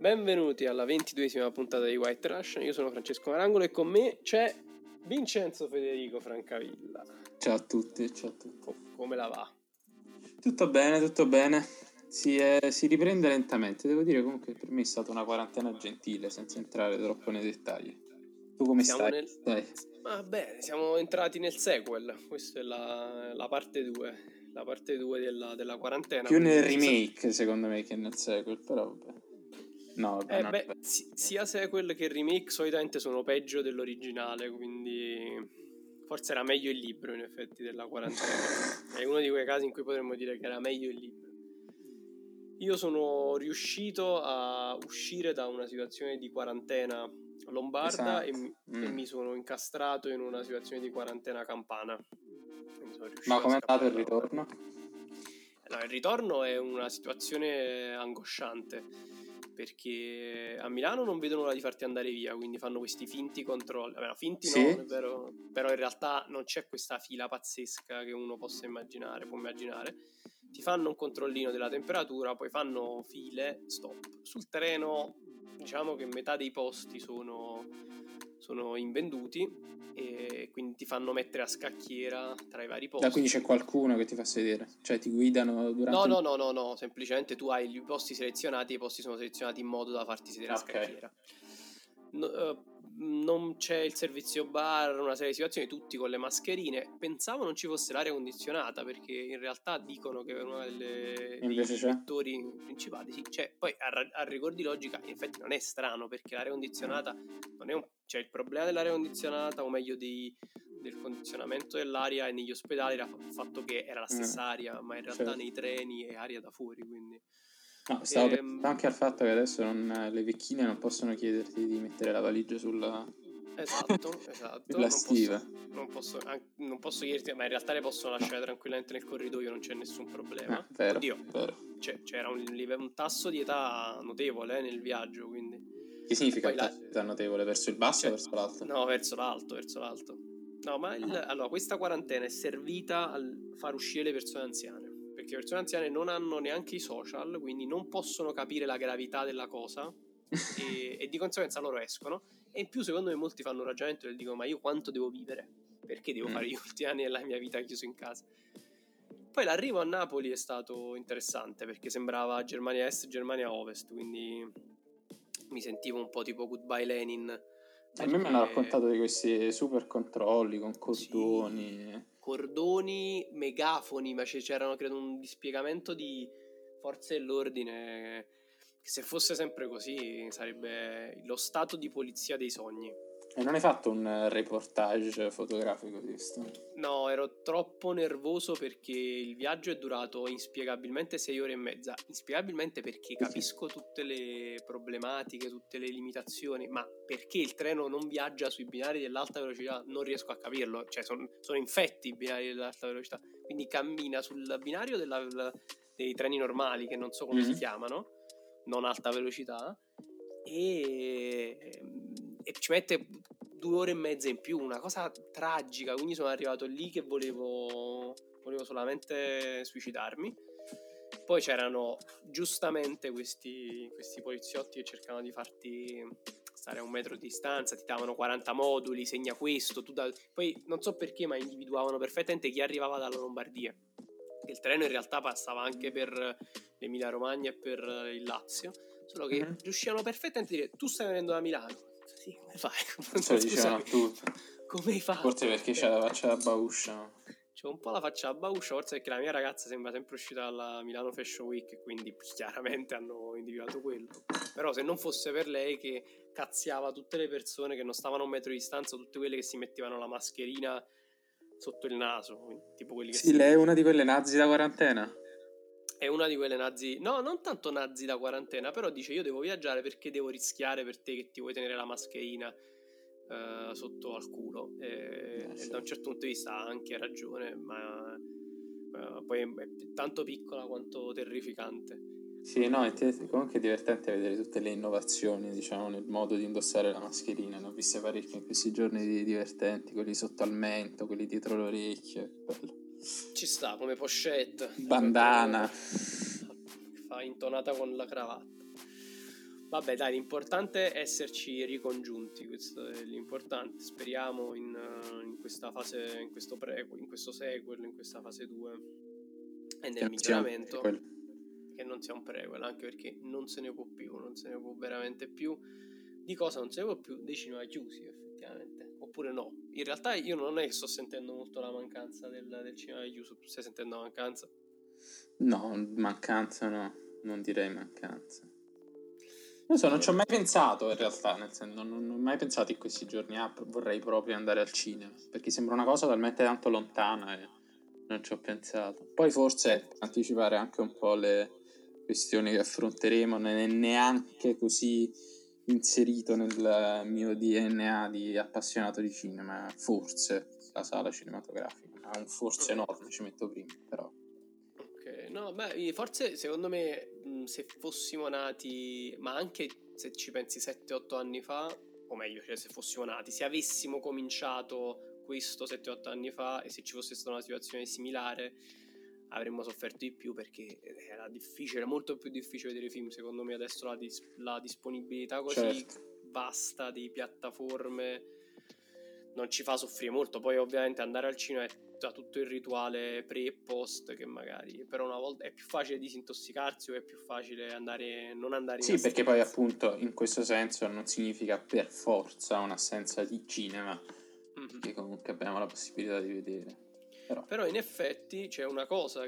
Benvenuti alla 22esima puntata di White Russian. Io sono Francesco Marangolo e con me c'è Vincenzo Federico Francavilla. Ciao a tutti, Come la va? Tutto bene. Si riprende lentamente. Devo dire comunque che per me è stata una quarantena gentile, senza entrare troppo nei dettagli. Tu come stai? Va bene, siamo entrati nel sequel. Questa è la parte 2. La parte 2 della quarantena. Più nel remake, secondo me, che nel sequel, però vabbè. No, vabbè, sia sequel che remake solitamente sono peggio dell'originale, quindi forse era meglio il libro in effetti della quarantena. È uno di quei casi in cui potremmo dire che era meglio il libro. Io sono riuscito a uscire da una situazione di quarantena lombarda, esatto. e mi sono incastrato in una situazione di quarantena campana. Ma com'è andato il ritorno? No, il ritorno è una situazione angosciante, perché a Milano non vedono l'ora di farti andare via, quindi fanno questi finti controlli. Vabbè, finti sì? No, è vero, però in realtà non c'è questa fila pazzesca che uno può immaginare. Ti fanno un controllino della temperatura, poi fanno file, stop. Sul treno diciamo che metà dei posti sono invenduti e quindi ti fanno mettere a scacchiera tra i vari posti. Quindi c'è qualcuno che ti fa sedere? Cioè ti guidano durante... No, semplicemente tu hai i posti selezionati e i posti sono selezionati in modo da farti sedere a scacchiera. Non c'è il servizio bar, una serie di situazioni, tutti con le mascherine. Pensavo non ci fosse l'aria condizionata, perché in realtà dicono che è uno dei vettori principali. Sì, cioè, poi a rigor di logica in effetti non è strano, perché l'aria condizionata non è cioè il problema dell'aria condizionata, o meglio del condizionamento dell'aria negli ospedali, era il fatto che era la stessa aria, ma in realtà nei treni è aria da fuori, quindi... No, stavo pensando anche al fatto che adesso le vecchine non possono chiederti di mettere la valigia sulla... Esatto. sulla stiva. Non posso chiederti, ma in realtà le possono lasciare tranquillamente nel corridoio, non c'è nessun problema. Vero. C'era un tasso di età notevole nel viaggio, quindi... Che significa il tasso di età notevole? Verso il basso o verso l'alto? No, verso l'alto. No, ma allora, questa quarantena è servita a far uscire le persone anziane, perché le persone anziane non hanno neanche i social, quindi non possono capire la gravità della cosa e di conseguenza loro escono. E in più, secondo me, molti fanno un ragionamento e dicono: ma io quanto devo vivere? Perché devo fare gli ultimi anni della mia vita chiuso in casa? Poi l'arrivo a Napoli è stato interessante, perché sembrava Germania Est, Germania Ovest, quindi mi sentivo un po' tipo Goodbye Lenin. A me mi hanno raccontato di questi super controlli con cordoni. Sì, cordoni, megafoni, ma c'erano credo un dispiegamento di forze dell'ordine che, se fosse sempre così, sarebbe lo stato di polizia dei sogni. E non hai fatto un reportage fotografico di questo? No, ero troppo nervoso, perché il viaggio è durato inspiegabilmente 6 ore e mezza. Inspiegabilmente perché capisco tutte le problematiche, tutte le limitazioni, ma perché il treno non viaggia sui binari dell'alta velocità non riesco a capirlo. Cioè sono infetti i binari dell'alta velocità, quindi cammina sul binario dei treni normali, che non so come si chiamano, non alta velocità, e ci mette 2 ore e mezza in più, una cosa tragica. Quindi sono arrivato lì che volevo solamente suicidarmi. Poi c'erano giustamente questi poliziotti che cercavano di farti stare a 1 metro di distanza, ti davano 40 moduli, segna questo, poi non so perché, ma individuavano perfettamente chi arrivava dalla Lombardia. Il treno in realtà passava anche per l'Emilia Romagna e per il Lazio, solo che riuscivano perfettamente a dire: tu stai venendo da Milano. Sì, come fai? Cioè, dicevano tutto. Come hai fatto? Forse perché c'è la faccia da bauscia. C'ho un po' la faccia da bauscia, forse perché la mia ragazza sembra sempre uscita dalla Milano Fashion Week e quindi chiaramente hanno individuato quello. Però se non fosse per lei, che cazziava tutte le persone che non stavano a 1 metro di distanza, tutte quelle che si mettevano la mascherina sotto il naso, tipo quelli che... Sì, lei è una di quelle nazi da quarantena. È una di quelle nazi, no, non tanto nazi da quarantena, però dice: io devo viaggiare perché devo rischiare per te che ti vuoi tenere la mascherina sotto al culo, e da un certo punto di vista ha anche ragione, ma poi è tanto piccola quanto terrificante. Sì, no, comunque è divertente vedere tutte le innovazioni, diciamo, nel modo di indossare la mascherina. Ne ho viste parecchie in questi giorni divertenti, quelli sotto al mento, quelli dietro le orecchie, bello. Ci sta, come pochette, bandana, fa intonata con la cravatta. Vabbè, dai, l'importante è esserci ricongiunti, questo è l'importante. Speriamo in questa fase, in questo in questo sequel, in questa fase 2 e nel miglioramento, che non sia un prequel, anche perché non se ne può più, non se ne può veramente più. Di cosa non se ne può più? Dei cinema chiusi, effettivamente. Oppure no? In realtà io non è che sto sentendo molto la mancanza del cinema chiuso. Tu stai sentendo la mancanza? No, mancanza no, non direi mancanza. Non so, non ci ho mai pensato in realtà, nel senso, non ho mai pensato in questi giorni, vorrei proprio andare al cinema, perché sembra una cosa talmente tanto lontana e non ci ho pensato. Poi forse anticipare anche un po' le questioni che affronteremo, non è neanche così inserito nel mio DNA di appassionato di cinema, forse la sala cinematografica, ha un forse enorme, ci metto prima, però. Ok, no, beh, forse secondo me se fossimo nati, ma anche se ci pensi 7-8 anni fa, o meglio, cioè se fossimo nati, se avessimo cominciato questo 7-8 anni fa e se ci fosse stata una situazione similare, avremmo sofferto di più perché era difficile, molto più difficile vedere film. Secondo me adesso la disponibilità così vasta di piattaforme non ci fa soffrire molto. Poi ovviamente andare al cinema è tutto il rituale pre e post, che magari però una volta è più facile disintossicarsi o è più facile non andare in Sì, perché poi appunto in questo senso non significa per forza un'assenza di cinema, che comunque abbiamo la possibilità di vedere. Però in effetti c'è una cosa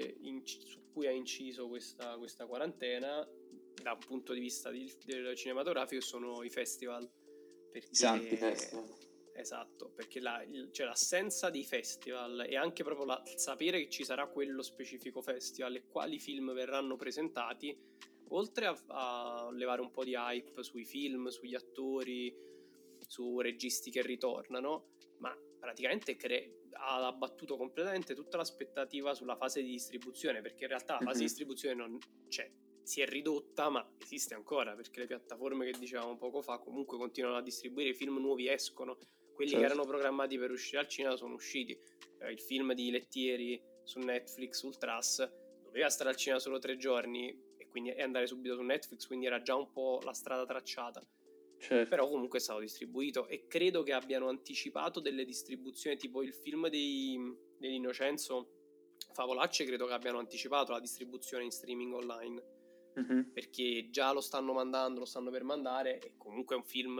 su cui ha inciso questa quarantena da un punto di vista del cinematografico, sono i festival. Perché, i santi festival. Esatto, perché c'è l'assenza dei festival e anche proprio il sapere che ci sarà quello specifico festival e quali film verranno presentati, oltre a levare un po' di hype sui film, sugli attori, su registi che ritornano, ma praticamente ha abbattuto completamente tutta l'aspettativa sulla fase di distribuzione, perché in realtà la fase di distribuzione non c'è, si è ridotta, ma esiste ancora, perché le piattaforme che dicevamo poco fa comunque continuano a distribuire, i film nuovi escono, quelli che erano programmati per uscire al cinema sono usciti. Il film di Lettieri su Netflix, Ultras, doveva stare al cinema solo 3 giorni e andare subito su Netflix, quindi era già un po' la strada tracciata. Però comunque è stato distribuito e credo che abbiano anticipato delle distribuzioni, tipo il film dell'Innocenzo Favolacce, credo che abbiano anticipato la distribuzione in streaming online, perché già lo stanno per mandare, e comunque è un film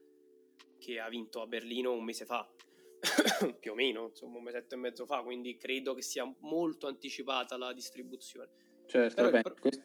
che ha vinto a Berlino un mese fa più o meno, insomma un mesetto e mezzo fa, quindi credo che sia molto anticipata la distribuzione. Certo, però vai.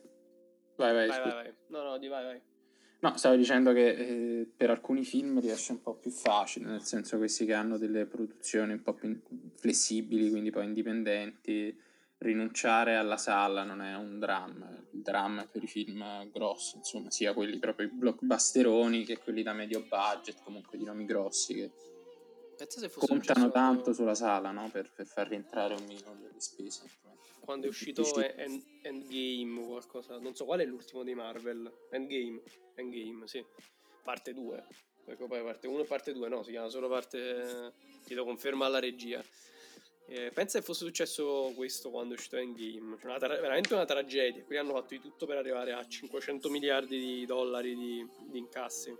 vai. Vai. No, stavo dicendo che per alcuni film riesce un po' più facile, nel senso questi che hanno delle produzioni un po' più flessibili, quindi poi indipendenti, rinunciare alla sala non è un dramma. Il dramma è per i film grossi, insomma, sia quelli proprio i blockbusteroni che quelli da medio budget, comunque di nomi grossi, che contano tanto sulla sala, no? Per far rientrare un minimo delle spese. Quando è uscito Endgame o qualcosa, non so qual è l'ultimo dei Marvel. Endgame, sì, parte 2, perché poi parte 1 e parte 2 no, si chiama solo parte, chiedo conferma alla regia. Pensa che fosse successo questo quando è uscito Endgame, cioè veramente una tragedia. Qui hanno fatto di tutto per arrivare a 500 miliardi di dollari di incassi.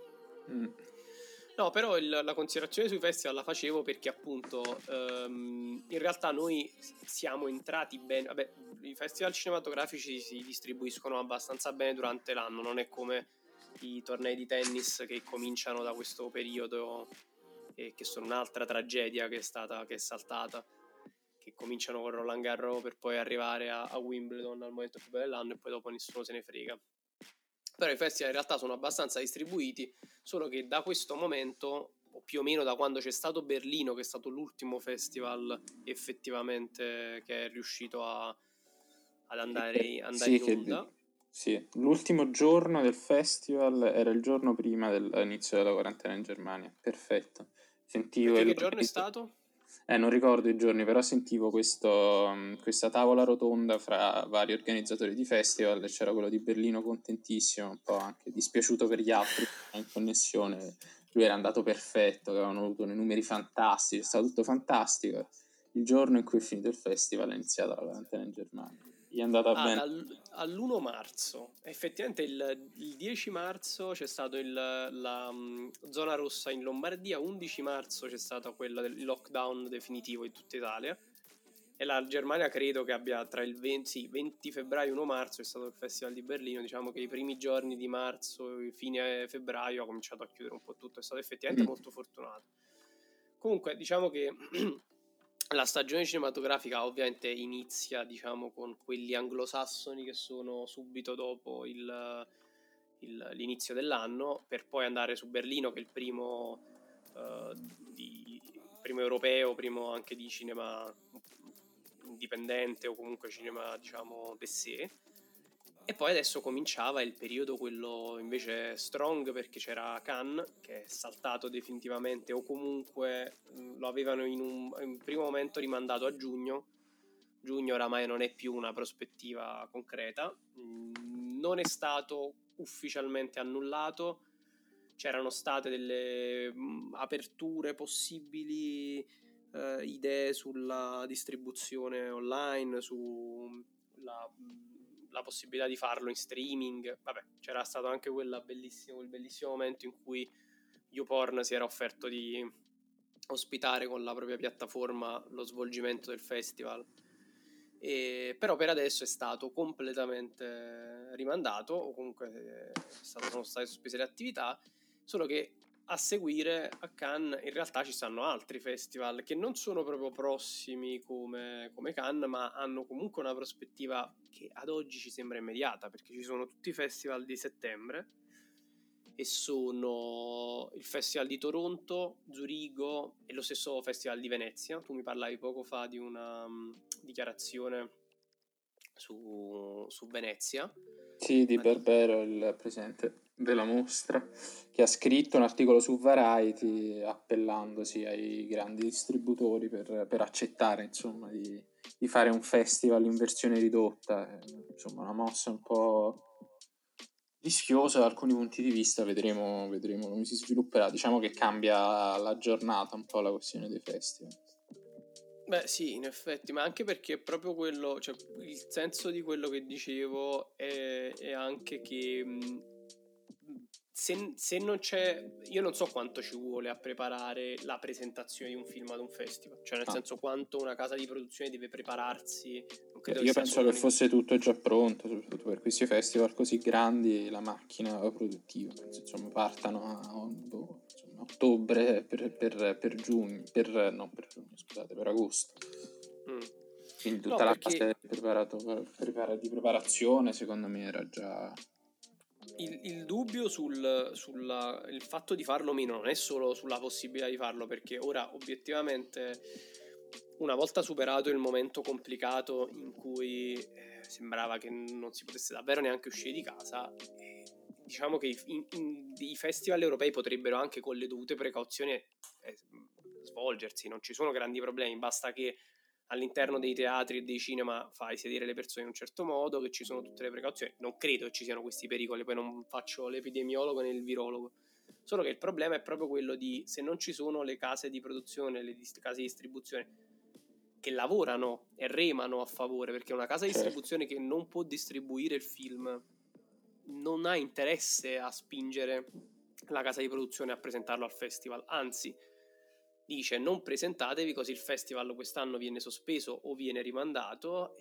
No, però la considerazione sui festival la facevo perché appunto in realtà noi siamo entrati bene. Vabbè, i festival cinematografici si distribuiscono abbastanza bene durante l'anno, non è come i tornei di tennis che cominciano da questo periodo e che sono un'altra tragedia che è saltata, che cominciano con Roland Garros per poi arrivare a Wimbledon al momento più bello dell'anno e poi dopo nessuno se ne frega. Però i festival in realtà sono abbastanza distribuiti, solo che da questo momento, o più o meno da quando c'è stato Berlino, che è stato l'ultimo festival effettivamente che è riuscito ad andare in onda. Sì, l'ultimo giorno del festival era il giorno prima dell'inizio della quarantena in Germania. Perfetto. Sentivo Perché che giorno è stato? Non ricordo i giorni, però sentivo questa tavola rotonda fra vari organizzatori di festival e c'era quello di Berlino contentissimo, un po' anche dispiaciuto per gli altri in connessione. Lui era andato perfetto, avevano avuto dei numeri fantastici, è stato tutto fantastico. Il giorno in cui è finito il festival è iniziata la quarantena in Germania. Gli è andata bene. All'1 marzo, effettivamente il 10 marzo c'è stato la zona rossa in Lombardia, 11 marzo c'è stato quella del lockdown definitivo in tutta Italia, e la Germania credo che abbia tra il 20 febbraio e 1 marzo è stato il Festival di Berlino. Diciamo che i primi giorni di marzo, fine febbraio ha cominciato a chiudere un po' tutto, è stato effettivamente molto fortunato. Comunque diciamo che la stagione cinematografica ovviamente inizia, diciamo, con quelli anglosassoni che sono subito dopo l'inizio dell'anno, per poi andare su Berlino, che è il primo europeo, primo anche di cinema indipendente o comunque cinema, diciamo, d'essè. E poi adesso cominciava il periodo quello invece strong, perché c'era Cannes che è saltato definitivamente, o comunque lo avevano in un primo momento rimandato a giugno. Giugno oramai non è più una prospettiva concreta, non è stato ufficialmente annullato, c'erano state delle aperture possibili, idee sulla distribuzione online, sulla la possibilità di farlo in streaming. Vabbè, c'era stato anche quel bellissimo momento in cui YouPorn si era offerto di ospitare con la propria piattaforma lo svolgimento del festival. Però per adesso è stato completamente rimandato, o comunque sono state sospese le attività, solo che a seguire a Cannes in realtà ci stanno altri festival che non sono proprio prossimi come Cannes, ma hanno comunque una prospettiva che ad oggi ci sembra immediata, perché ci sono tutti i festival di settembre, e sono il Festival di Toronto, Zurigo e lo stesso Festival di Venezia. Tu mi parlavi poco fa di una dichiarazione su Venezia. Sì, di Barbero, il presidente della mostra, che ha scritto un articolo su Variety appellandosi ai grandi distributori per accettare, insomma, di fare un festival in versione ridotta. Insomma, una mossa un po' rischiosa da alcuni punti di vista, vedremo come si svilupperà. Diciamo che cambia la giornata un po' la questione dei festival. Beh sì, in effetti, ma anche perché proprio quello, cioè il senso di quello che dicevo è anche che se non c'è, io non so quanto ci vuole a preparare la presentazione di un film ad un festival, cioè nel senso quanto una casa di produzione deve prepararsi. Non credo Io penso che fosse tutto già pronto, soprattutto per questi festival così grandi, la macchina produttiva, penso, insomma, partano a ottobre per giugno, per agosto. Quindi tutta la fase di preparazione secondo me era già... Il dubbio sul fatto di farlo meno non è solo sulla possibilità di farlo, perché ora obiettivamente, una volta superato il momento complicato in cui sembrava che non si potesse davvero neanche uscire di casa, diciamo che i festival europei potrebbero anche con le dovute precauzioni svolgersi, non ci sono grandi problemi, basta che all'interno dei teatri e dei cinema fai sedere le persone in un certo modo, che ci sono tutte le precauzioni. Non credo che ci siano questi pericoli, poi non faccio l'epidemiologo né il virologo, solo che il problema è proprio quello di, se non ci sono le case di produzione, le case di distribuzione che lavorano e remano a favore, perché una casa di distribuzione che non può distribuire il film non ha interesse a spingere la casa di produzione a presentarlo al festival, anzi dice non presentatevi, così il festival quest'anno viene sospeso o viene rimandato,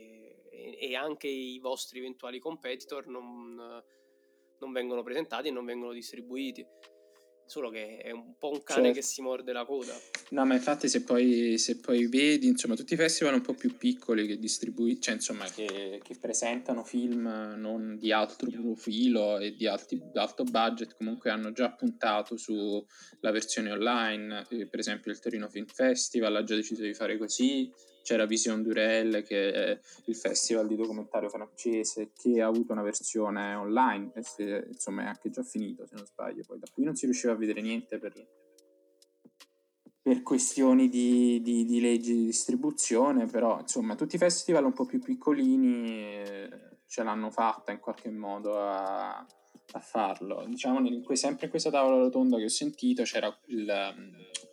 e anche i vostri eventuali competitor non vengono presentati e non vengono distribuiti. Solo che è un po' un cane che si morde la coda. No, ma infatti se poi vedi, insomma, tutti i festival un po' più piccoli che cioè insomma che presentano film non di alto profilo e di alto budget, comunque hanno già puntato sulla versione online. Per esempio il Torino Film Festival ha già deciso di fare così. C'era Vision Durel, che è il festival di documentario francese, che ha avuto una versione online, insomma è anche già finito se non sbaglio, poi da qui non si riusciva a vedere niente per questioni di leggi di distribuzione, però insomma tutti i festival un po' più piccolini ce l'hanno fatta in qualche modo a farlo. Diciamo sempre in questa tavola rotonda che ho sentito c'era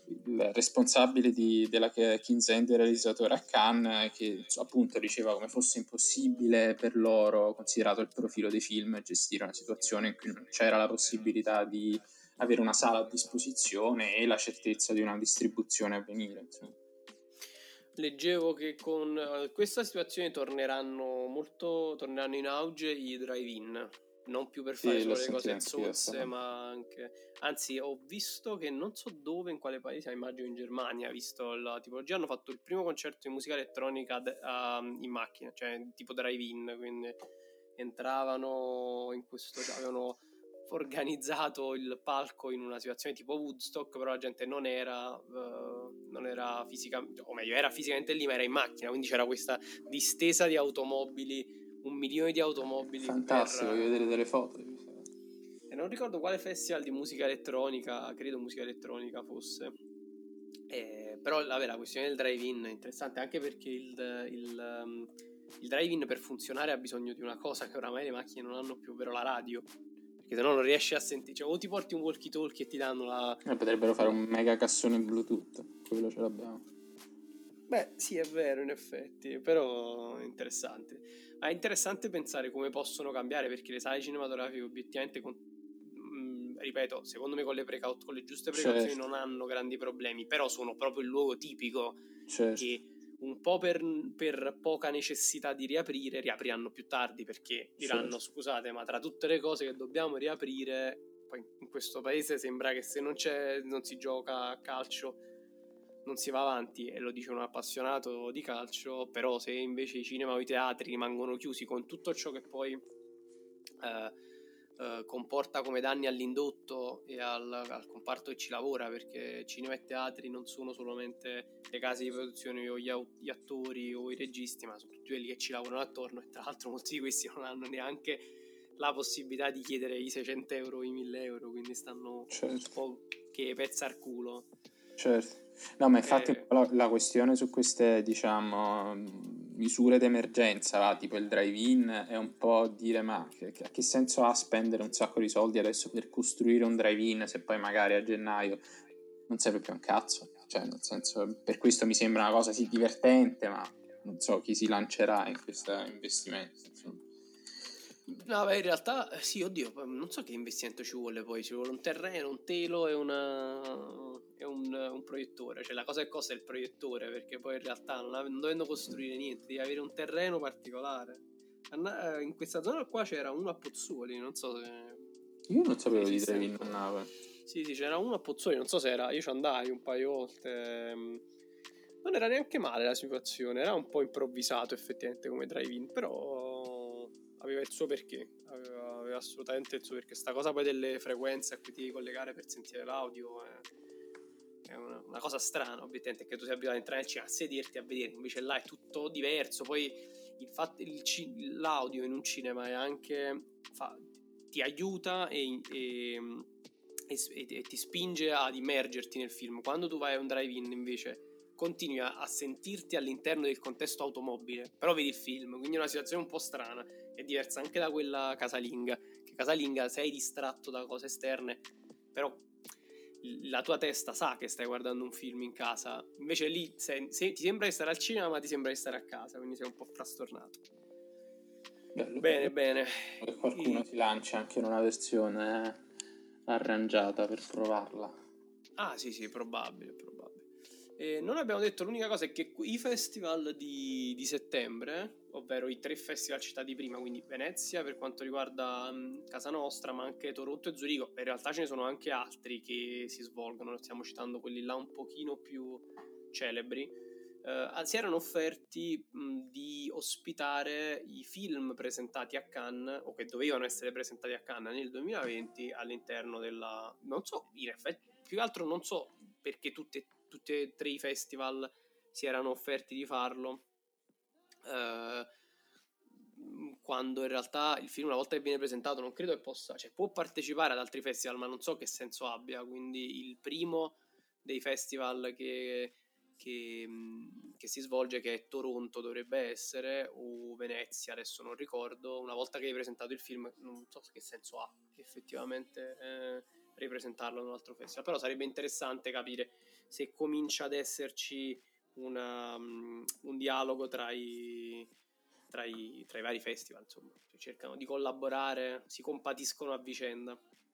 il responsabile della King's realizzatore a Cannes, che appunto diceva come fosse impossibile per loro, considerato il profilo dei film, gestire una situazione in cui non c'era la possibilità di avere una sala a disposizione e la certezza di una distribuzione a venire, insomma. Leggevo che con questa situazione torneranno in auge i drive-in, non più per fare solo le cose zozze, ma anche... Anzi, ho visto che non so dove, in quale paese, immagino in Germania, visto la tipologia, hanno fatto il primo concerto di musica elettronica in macchina, cioè tipo drive-in, quindi entravano in questo... avevano organizzato il palco in una situazione tipo Woodstock, però la gente non era fisicamente, o meglio era fisicamente lì, ma era in macchina, quindi c'era questa distesa di automobili, 1 milione di automobili. Fantastico, voglio vedere delle foto. E non ricordo quale festival di musica elettronica, credo musica elettronica fosse. Però la questione del drive-in è interessante, anche perché il drive-in per funzionare ha bisogno di una cosa che oramai le macchine non hanno più, ovvero la radio, perché se no non riesci a sentire, cioè, o ti porti un walkie-talkie e ti danno la... potrebbero fare un mega cassone Bluetooth, quello ce l'abbiamo. Beh, sì, è vero, in effetti, però è interessante. Ma è interessante pensare come possono cambiare, perché le sale cinematografiche obiettivamente, ripeto, secondo me con le giuste precauzioni non hanno grandi problemi, però sono proprio il luogo tipico che un po' per poca necessità di riapriranno più tardi, perché diranno scusate, ma tra tutte le cose che dobbiamo riaprire, poi in questo paese sembra che se non si gioca a calcio non si va avanti, e lo dice un appassionato di calcio. Però se invece i cinema o i teatri rimangono chiusi, con tutto ciò che poi comporta come danni all'indotto e al comparto che ci lavora, perché cinema e teatri non sono solamente le case di produzione o gli attori o i registi, ma sono tutti quelli che ci lavorano attorno, e tra l'altro molti di questi non hanno neanche la possibilità di chiedere i 600 euro o i 1000 euro, quindi stanno un po' che pezza al culo. Certo. No, ma infatti la questione su queste, diciamo, misure d'emergenza, tipo il drive-in, è un po' dire ma che senso ha spendere un sacco di soldi adesso per costruire un drive-in se poi magari a gennaio non serve più un cazzo? Cioè, nel senso, per questo mi sembra una cosa sì divertente, ma non so chi si lancerà in questo investimento, insomma. No, beh, in realtà sì, oddio, non so che investimento ci vuole poi, ci vuole un terreno, un telo e un proiettore, cioè la cosa che costa è il proiettore, perché poi in realtà non dovendo costruire niente, devi avere un terreno particolare. In questa zona qua c'era uno a Pozzuoli, non so se... Io non sapevo di drive-in a Napoli. Sì, c'era uno a Pozzuoli, non so se era, io ci andai un paio di volte, non era neanche male la situazione, era un po' improvvisato effettivamente come drive-in, però aveva il suo perché, aveva assolutamente il suo perché. Sta cosa poi delle frequenze a cui ti devi collegare per sentire l'audio è una cosa strana, ovviamente, che tu sei abituato a entrare nel cinema, a sederti a vedere, invece là è tutto diverso. Poi il fatto l'audio in un cinema è anche ti aiuta e ti spinge ad immergerti nel film. Quando tu vai a un drive-in invece continui a sentirti all'interno del contesto automobile, però vedi il film, quindi è una situazione un po' strana. È diversa anche da quella casalinga, che casalinga sei distratto da cose esterne, però la tua testa sa che stai guardando un film in casa, invece lì ti sembra di stare al cinema ma ti sembra di stare a casa, quindi sei un po' frastornato. Bene. Che qualcuno si lancia anche in una versione arrangiata per provarla. Ah sì, probabile. Non abbiamo detto, l'unica cosa è che i festival di settembre, ovvero i 3 festival citati prima, quindi Venezia per quanto riguarda casa nostra, ma anche Toronto e Zurigo, in realtà ce ne sono anche altri che si svolgono, stiamo citando quelli là un pochino più celebri, si erano offerti di ospitare i film presentati a Cannes, o che dovevano essere presentati a Cannes nel 2020 all'interno della... non so, in effetti, più che altro non so perché tutti e 3 i festival si erano offerti di farlo, quando in realtà il film, una volta che viene presentato, non credo che possa, cioè può partecipare ad altri festival, ma non so che senso abbia. Quindi il primo dei festival che si svolge, che è Toronto dovrebbe essere, o Venezia, adesso non ricordo, una volta che hai presentato il film non so che senso ha effettivamente ripresentarlo in un altro festival. Però sarebbe interessante capire se comincia ad esserci un dialogo tra i vari festival, insomma, cercano di collaborare, si compatiscono a vicenda.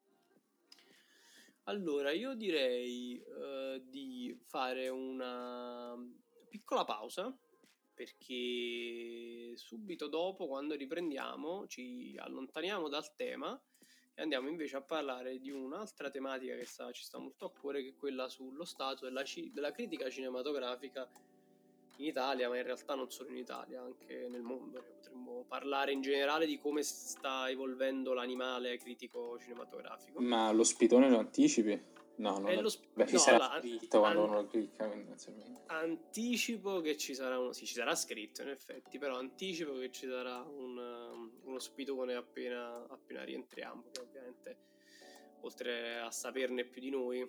Allora, io direi di fare una piccola pausa, perché subito dopo, quando riprendiamo, ci allontaniamo dal tema e andiamo invece a parlare di un'altra tematica che ci sta molto a cuore, che è quella sullo stato della critica cinematografica in Italia, ma in realtà non solo in Italia, anche nel mondo. Potremmo parlare in generale di come sta evolvendo l'animale critico cinematografico. Ma lo spitone lo anticipi? No, non lo... Beh, ci sarà scritto quando uno lo clicca, quindi anticipo che ci sarà ci sarà scritto in effetti, però anticipo che ci sarà uno spitone appena rientriamo, che ovviamente, oltre a saperne più di noi,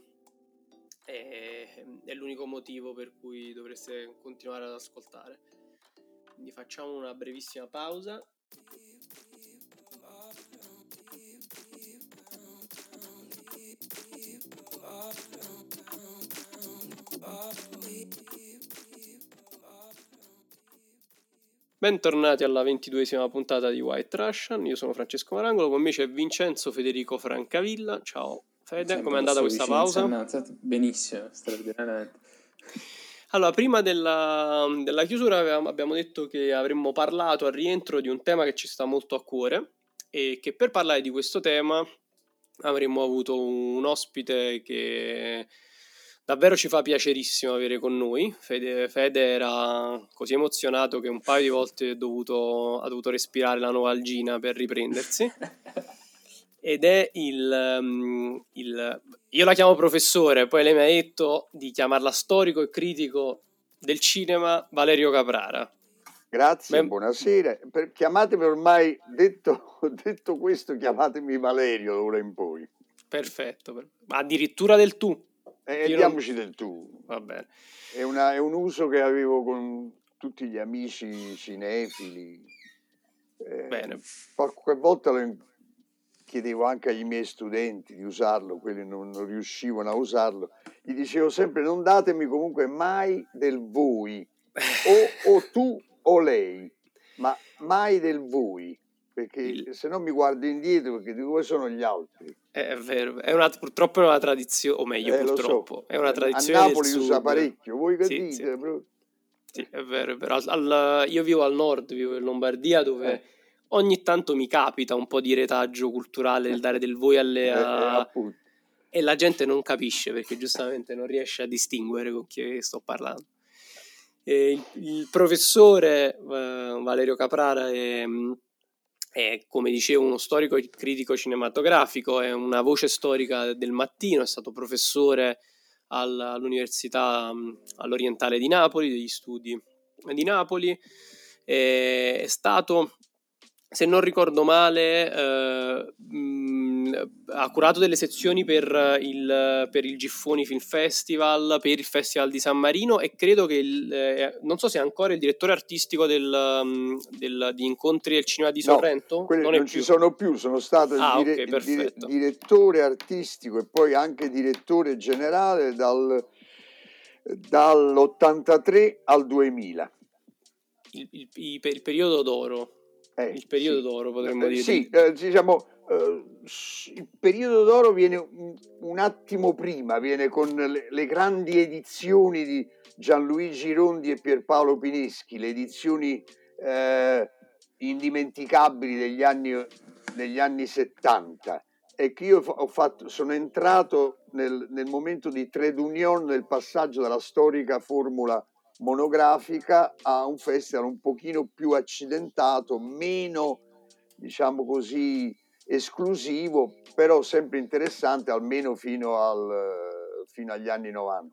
è l'unico motivo per cui dovreste continuare ad ascoltare. Quindi facciamo una brevissima pausa. Bentornati alla 22esima puntata di White Russian. Io sono Francesco Marangolo, con me c'è Vincenzo Federico Francavilla. Ciao Fede, com'è andata questa pausa? Benissimo, straordinariamente. Allora, prima della chiusura abbiamo detto che avremmo parlato al rientro di un tema che ci sta molto a cuore e che per parlare di questo tema avremmo avuto un ospite che davvero ci fa piacerissimo avere con noi. Fede era così emozionato che un paio di volte ha dovuto respirare la Novalgina per riprendersi. Ed è io la chiamo professore, poi lei mi ha detto di chiamarla storico e critico del cinema, Valerio Caprara. Grazie, buonasera. Chiamatemi ormai, detto questo, chiamatemi Valerio d'ora in poi. Perfetto, ma addirittura del tu. Diamoci del tu. Va bene. È un uso che avevo con tutti gli amici cinefili. Bene. Qualche volta lo chiedevo anche ai miei studenti di usarlo, quelli non riuscivano a usarlo. Gli dicevo sempre: non datemi comunque mai del voi, o tu o lei, ma mai del voi, perché se no mi guardo indietro, perché dove sono gli altri? È vero, purtroppo è una tradizione, o meglio purtroppo, so. È una tradizione a Napoli del usa sud. parecchio, voi che sì, dite? Sì, è vero. Io vivo al nord, vivo in Lombardia, dove ogni tanto mi capita un po' di retaggio culturale, il dare del voi e la gente non capisce, perché giustamente non riesce a distinguere con chi sto parlando. Il professore Valerio Caprara è, come dicevo, uno storico e critico cinematografico, è una voce storica del mattino, è stato professore all'Università all'Orientale di Napoli, degli studi di Napoli, è stato, se non ricordo male, ha curato delle sezioni per il Giffoni Film Festival, per il Festival di San Marino, e credo che non so se è ancora il direttore artistico di Incontri del Cinema di Sorrento. No, non ci sono più, sono stato il direttore artistico e poi anche direttore generale dall'83 al 2000. Il periodo d'oro. Il periodo d'oro, potremmo dire. Sì, diciamo, il periodo d'oro viene un attimo prima, viene con le grandi edizioni di Gianluigi Rondi e Pierpaolo Pineschi, le edizioni indimenticabili degli anni 70. E che io sono entrato nel momento di trade union, nel passaggio dalla storica formula monografica a un festival un pochino più accidentato, meno, diciamo così, esclusivo, però sempre interessante, almeno fino agli anni 90.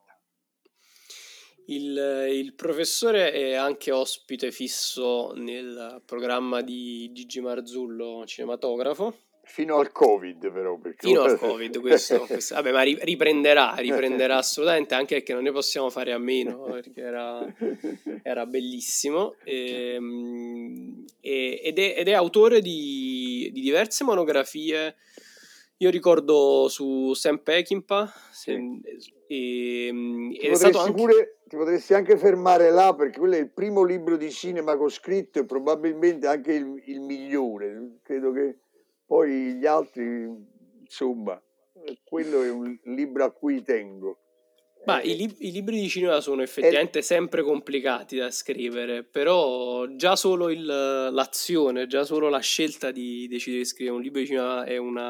Il professore è anche ospite fisso nel programma di Gigi Marzullo, cinematografo. Fino al Covid, però. Fino al Covid, questo vabbè, ma riprenderà assolutamente, anche perché non ne possiamo fare a meno, perché era bellissimo. Ed è autore di diverse monografie Io ricordo su Sam Peckinpah, Sì. è stato anche... Ti potresti anche fermare là, perché quello è il primo libro di cinema che ho scritto e probabilmente anche il migliore. Credo che poi gli altri, insomma, quello è un libro a cui tengo. Ma i libri di cinema sono effettivamente sempre complicati da scrivere, però già solo l'azione, già solo la scelta di decidere di scrivere un libro di cinema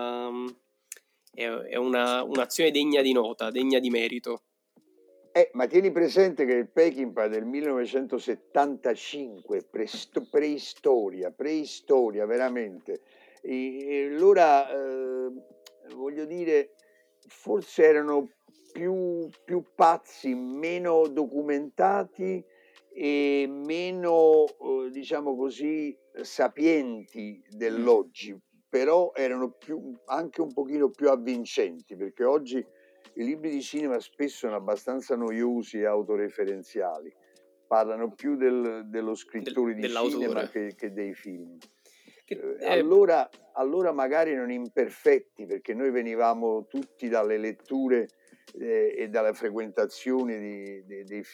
è un'azione degna di nota, degna di merito. Ma tieni presente che il Peckinpah del 1975, preistoria veramente. E allora, voglio dire, forse erano più pazzi, meno documentati e meno, diciamo così, sapienti dell'oggi, però erano anche un pochino più avvincenti, perché oggi i libri di cinema spesso sono abbastanza noiosi e autoreferenziali, parlano più dello scrittore di cinema che dei film. Allora magari erano imperfetti, perché noi venivamo tutti dalle letture e dalle frequentazioni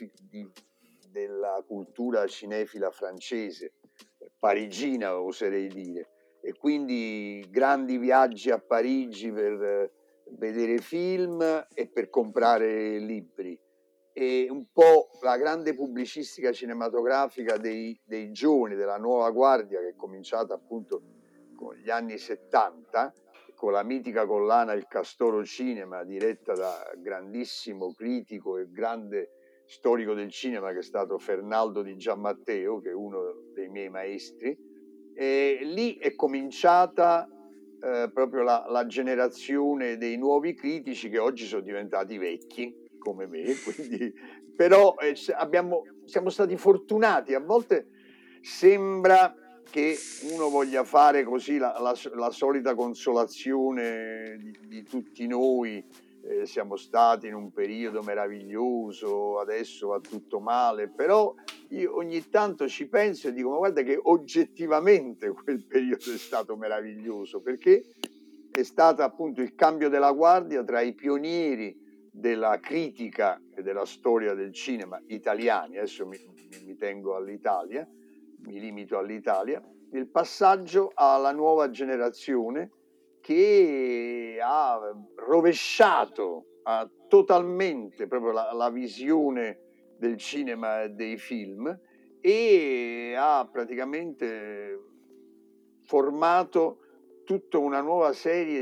della cultura cinefila francese, parigina oserei dire, e quindi grandi viaggi a Parigi per vedere film e per comprare libri, e un po' la grande pubblicistica cinematografica dei giovani, della nuova guardia, che è cominciata appunto con gli anni 70, con la mitica collana Il Castoro Cinema, diretta da grandissimo critico e grande storico del cinema che è stato Fernaldo Di Giammatteo, che è uno dei miei maestri. E lì è cominciata proprio la generazione dei nuovi critici, che oggi sono diventati vecchi come me, quindi, però siamo stati fortunati. A volte sembra che uno voglia fare così la solita consolazione di tutti noi. Siamo stati in un periodo meraviglioso, adesso va tutto male, però io ogni tanto ci penso e dico: ma guarda che oggettivamente quel periodo è stato meraviglioso, perché è stato appunto il cambio della guardia tra i pionieri della critica e della storia del cinema italiani, adesso mi tengo all'Italia, mi limito all'Italia, il passaggio alla nuova generazione che ha rovesciato totalmente proprio la visione del cinema e dei film, e ha praticamente formato tutta una nuova serie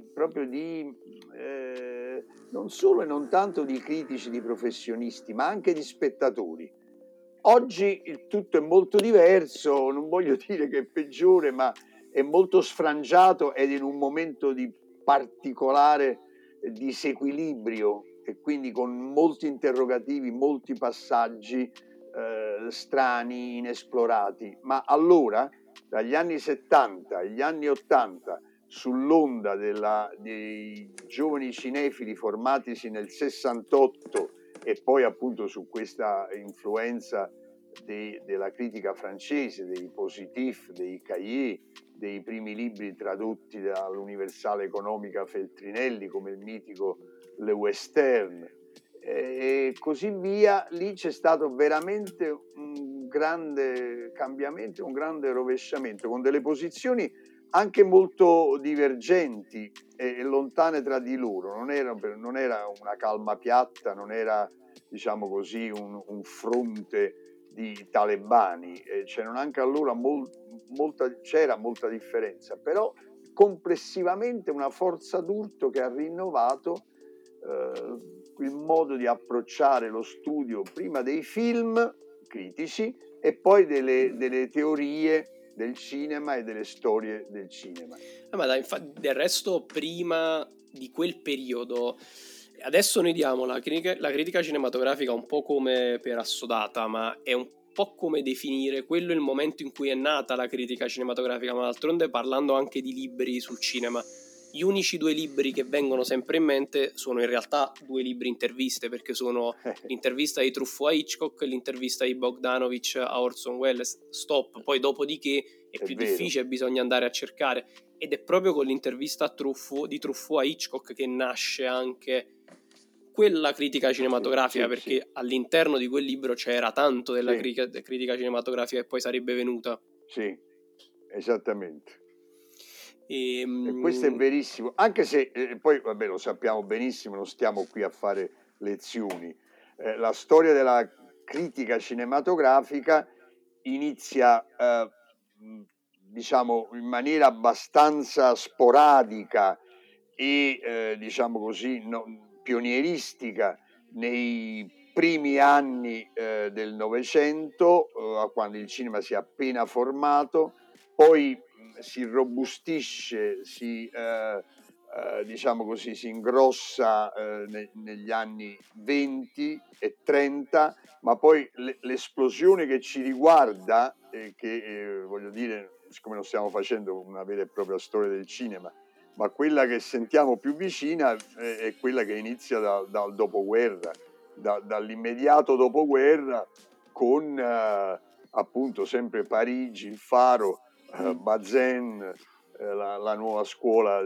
non solo e non tanto di critici, di professionisti, ma anche di spettatori. Oggi il tutto è molto diverso, non voglio dire che è peggiore, ma è molto sfrangiato ed in un momento di particolare disequilibrio, e quindi con molti interrogativi, molti passaggi strani, inesplorati. Ma allora, dagli anni 70 agli anni 80, sull'onda dei giovani cinefili formatisi nel 68, e poi appunto su questa influenza della critica francese, dei positif, dei cahiers, dei primi libri tradotti dall'Universale Economica Feltrinelli, come il mitico Le Western, e così via. Lì c'è stato veramente un grande cambiamento, un grande rovesciamento, con delle posizioni anche molto divergenti e lontane tra di loro. Non era una calma piatta, non era, diciamo così, un fronte di talebani, c'era anche allora c'era molta differenza, però complessivamente una forza d'urto che ha rinnovato il modo di approcciare lo studio, prima dei film critici e poi delle teorie del cinema e delle storie del cinema. Ma del resto, prima di quel periodo, adesso noi diamo la critica cinematografica un po' come per assodata, ma è un po' come definire quello il momento in cui è nata la critica cinematografica, ma d'altronde, parlando anche di libri sul cinema, gli unici due libri che vengono sempre in mente sono in realtà due libri interviste, perché sono l'intervista di Truffaut a Hitchcock e l'intervista di Bogdanovich a Orson Welles. Stop. Poi dopodiché è più vero. difficile, bisogna andare a cercare, ed è proprio con l'intervista di Truffaut a Hitchcock che nasce anche quella critica cinematografica, perché all'interno di quel libro c'era tanto della critica cinematografica che poi sarebbe venuta. Sì, esattamente. E questo è verissimo, anche se poi vabbè, lo sappiamo benissimo, non stiamo qui a fare lezioni. La storia della critica cinematografica inizia diciamo in maniera abbastanza sporadica e diciamo così pionieristica nei primi anni del Novecento, quando il cinema si è appena formato, poi si irrobustisce, diciamo così, si ingrossa negli anni 20 e 30, ma poi l'esplosione che ci riguarda, che voglio dire, siccome non stiamo facendo una vera e propria storia del cinema, ma quella che sentiamo più vicina è quella che inizia dal dopoguerra, dall'immediato dopoguerra, con appunto sempre Parigi, il Faro, Bazin, la nuova scuola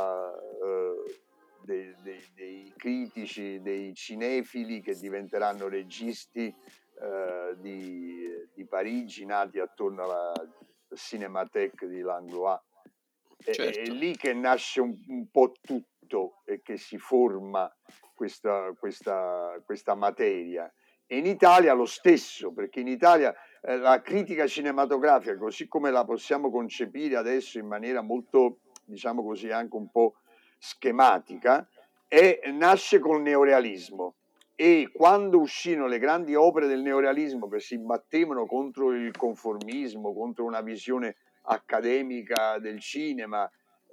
dei critici, dei cinefili che diventeranno registi di Parigi, nati attorno alla Cinémathèque di Langlois. certo. È lì che nasce un po' tutto e che si forma questa materia. E in Italia lo stesso, perché in Italia la critica cinematografica, così come la possiamo concepire adesso in maniera molto, diciamo così, anche un po' schematica, nasce col neorealismo. E quando uscirono le grandi opere del neorealismo che si battevano contro il conformismo, contro una visione accademica del cinema,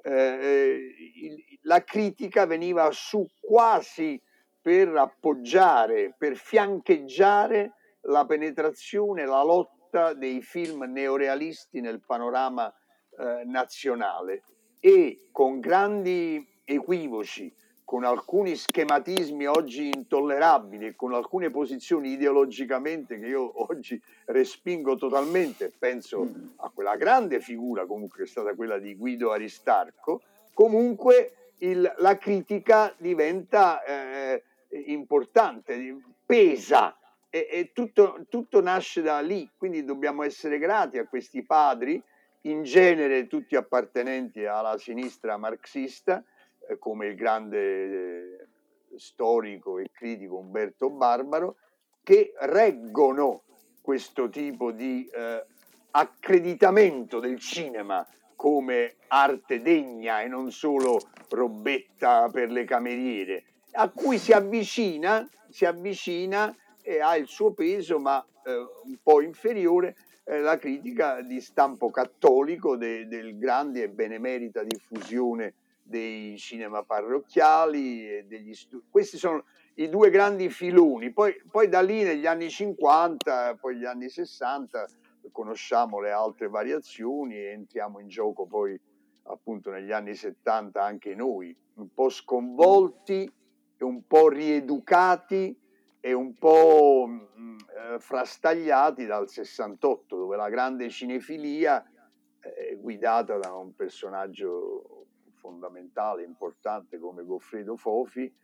la critica veniva su quasi per appoggiare, per fiancheggiare la penetrazione, la lotta dei film neorealisti nel panorama nazionale, e con grandi equivoci, con alcuni schematismi oggi intollerabili e con alcune posizioni ideologicamente che io oggi respingo totalmente. Penso a quella grande figura comunque che è stata quella di Guido Aristarco. Comunque la critica diventa importante, pesa, e tutto nasce da lì. Quindi dobbiamo essere grati a questi padri, in genere tutti appartenenti alla sinistra marxista, come il grande storico e critico Umberto Barbaro, che reggono questo tipo di accreditamento del cinema come arte degna e non solo robetta per le cameriere, a cui si avvicina e ha il suo peso, ma un po' inferiore, la critica di stampo cattolico del grande e benemerita diffusione dei cinema parrocchiali e degli studi. Questi sono i due grandi filoni. Poi da lì negli anni 50, poi gli anni 60, conosciamo le altre variazioni e entriamo in gioco poi appunto negli anni 70 anche noi, un po' sconvolti e un po' rieducati e un po' frastagliati dal 68, dove la grande cinefilia, guidata da un personaggio fondamentale, importante come Goffredo Fofi,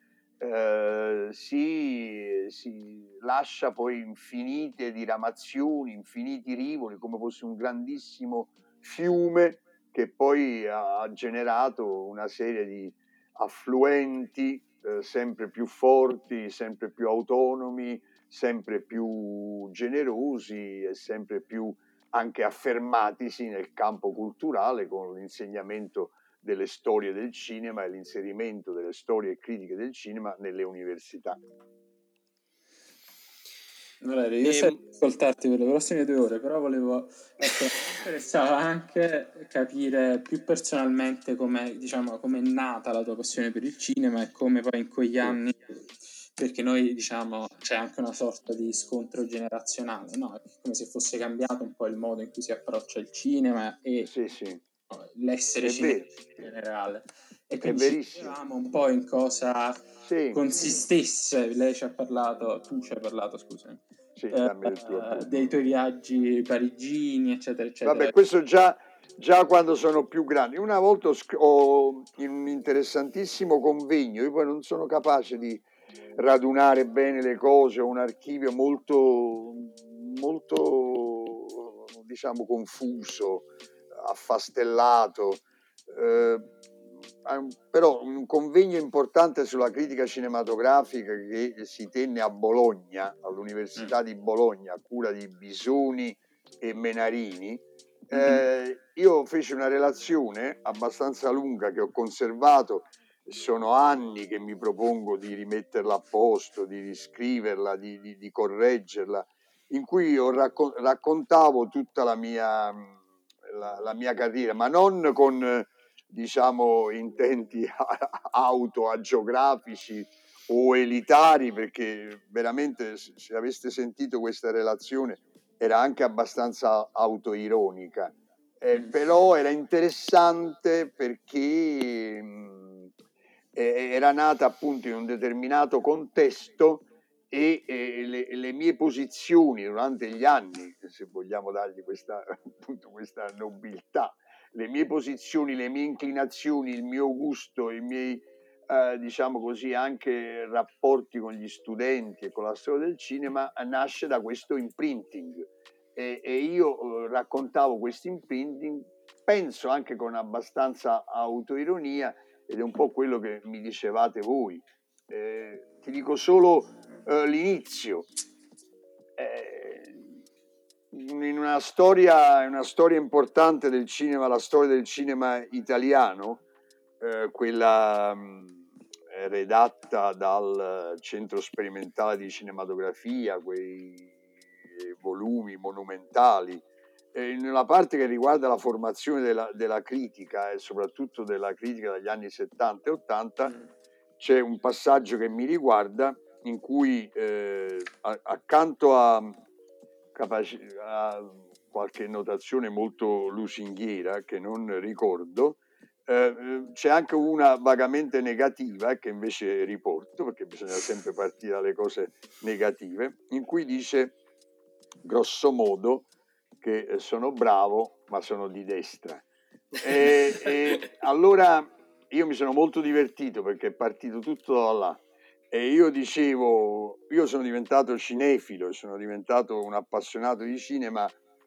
si lascia poi infinite diramazioni, infiniti rivoli, come fosse un grandissimo fiume che poi ha generato una serie di affluenti sempre più forti, sempre più autonomi, sempre più generosi e sempre più anche affermatisi nel campo culturale, con l'insegnamento delle storie del cinema e l'inserimento delle storie critiche del cinema nelle università. Allora, io sarei ascoltarti per le prossime 2 ore, però volevo, ecco, mi interessava anche capire più personalmente come è nata la tua passione per il cinema e come poi in quegli anni, perché noi diciamo c'è anche una sorta di scontro generazionale, no? È come se fosse cambiato un po' il modo in cui si approccia il cinema e l'essere cinefilo in generale. E quindi ci chiedevamo un po' in cosa consistesse, tu ci hai parlato, scusami, Sì, dammi il tuo appunto. dei tuoi viaggi parigini, eccetera, eccetera. Vabbè, questo già quando sono più grandi. Una volta ho in un interessantissimo convegno, io poi non sono capace di radunare bene le cose, ho un archivio molto, molto, diciamo, confuso, affastellato, però un convegno importante sulla critica cinematografica che si tenne a Bologna, all'Università di Bologna, a cura di Bisoni e Menarini. Io feci una relazione abbastanza lunga che ho conservato, sono anni che mi propongo di rimetterla a posto, di riscriverla, di correggerla, in cui io raccontavo tutta la mia carriera, ma non con, diciamo, intenti autoagiografici o elitari, perché veramente, se aveste sentito questa relazione, era anche abbastanza autoironica, però era interessante perché era nata appunto in un determinato contesto e le mie posizioni durante gli anni, se vogliamo dargli questa, appunto, questa nobiltà, le mie posizioni, le mie inclinazioni, il mio gusto, i miei diciamo così, anche rapporti con gli studenti e con la storia del cinema, nasce da questo imprinting e io raccontavo questo imprinting, penso anche con abbastanza autoironia, ed è un po' quello che mi dicevate voi. Ti dico solo l'inizio. In una storia importante del cinema, la storia del cinema italiano, quella redatta dal Centro Sperimentale di Cinematografia, quei volumi monumentali, nella parte che riguarda la formazione della critica e soprattutto della critica dagli anni 70 e 80, c'è un passaggio che mi riguarda in cui accanto a qualche notazione molto lusinghiera che non ricordo, c'è anche una vagamente negativa che invece riporto, perché bisogna sempre partire dalle cose negative, in cui dice grosso modo che sono bravo ma sono di destra. E allora io mi sono molto divertito perché è partito tutto da là. E io dicevo, io sono diventato cinefilo, sono diventato un appassionato di cinema,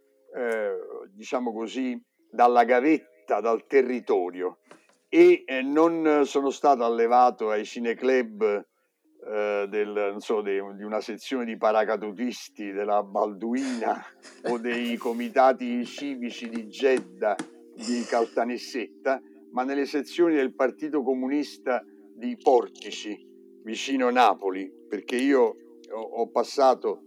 diciamo così, dalla gavetta, dal territorio, e non sono stato allevato ai cineclub non so, di una sezione di paracadutisti della Balduina o dei comitati civici di Gedda, di Caltanissetta, ma nelle sezioni del Partito Comunista di Portici, vicino Napoli, perché io ho passato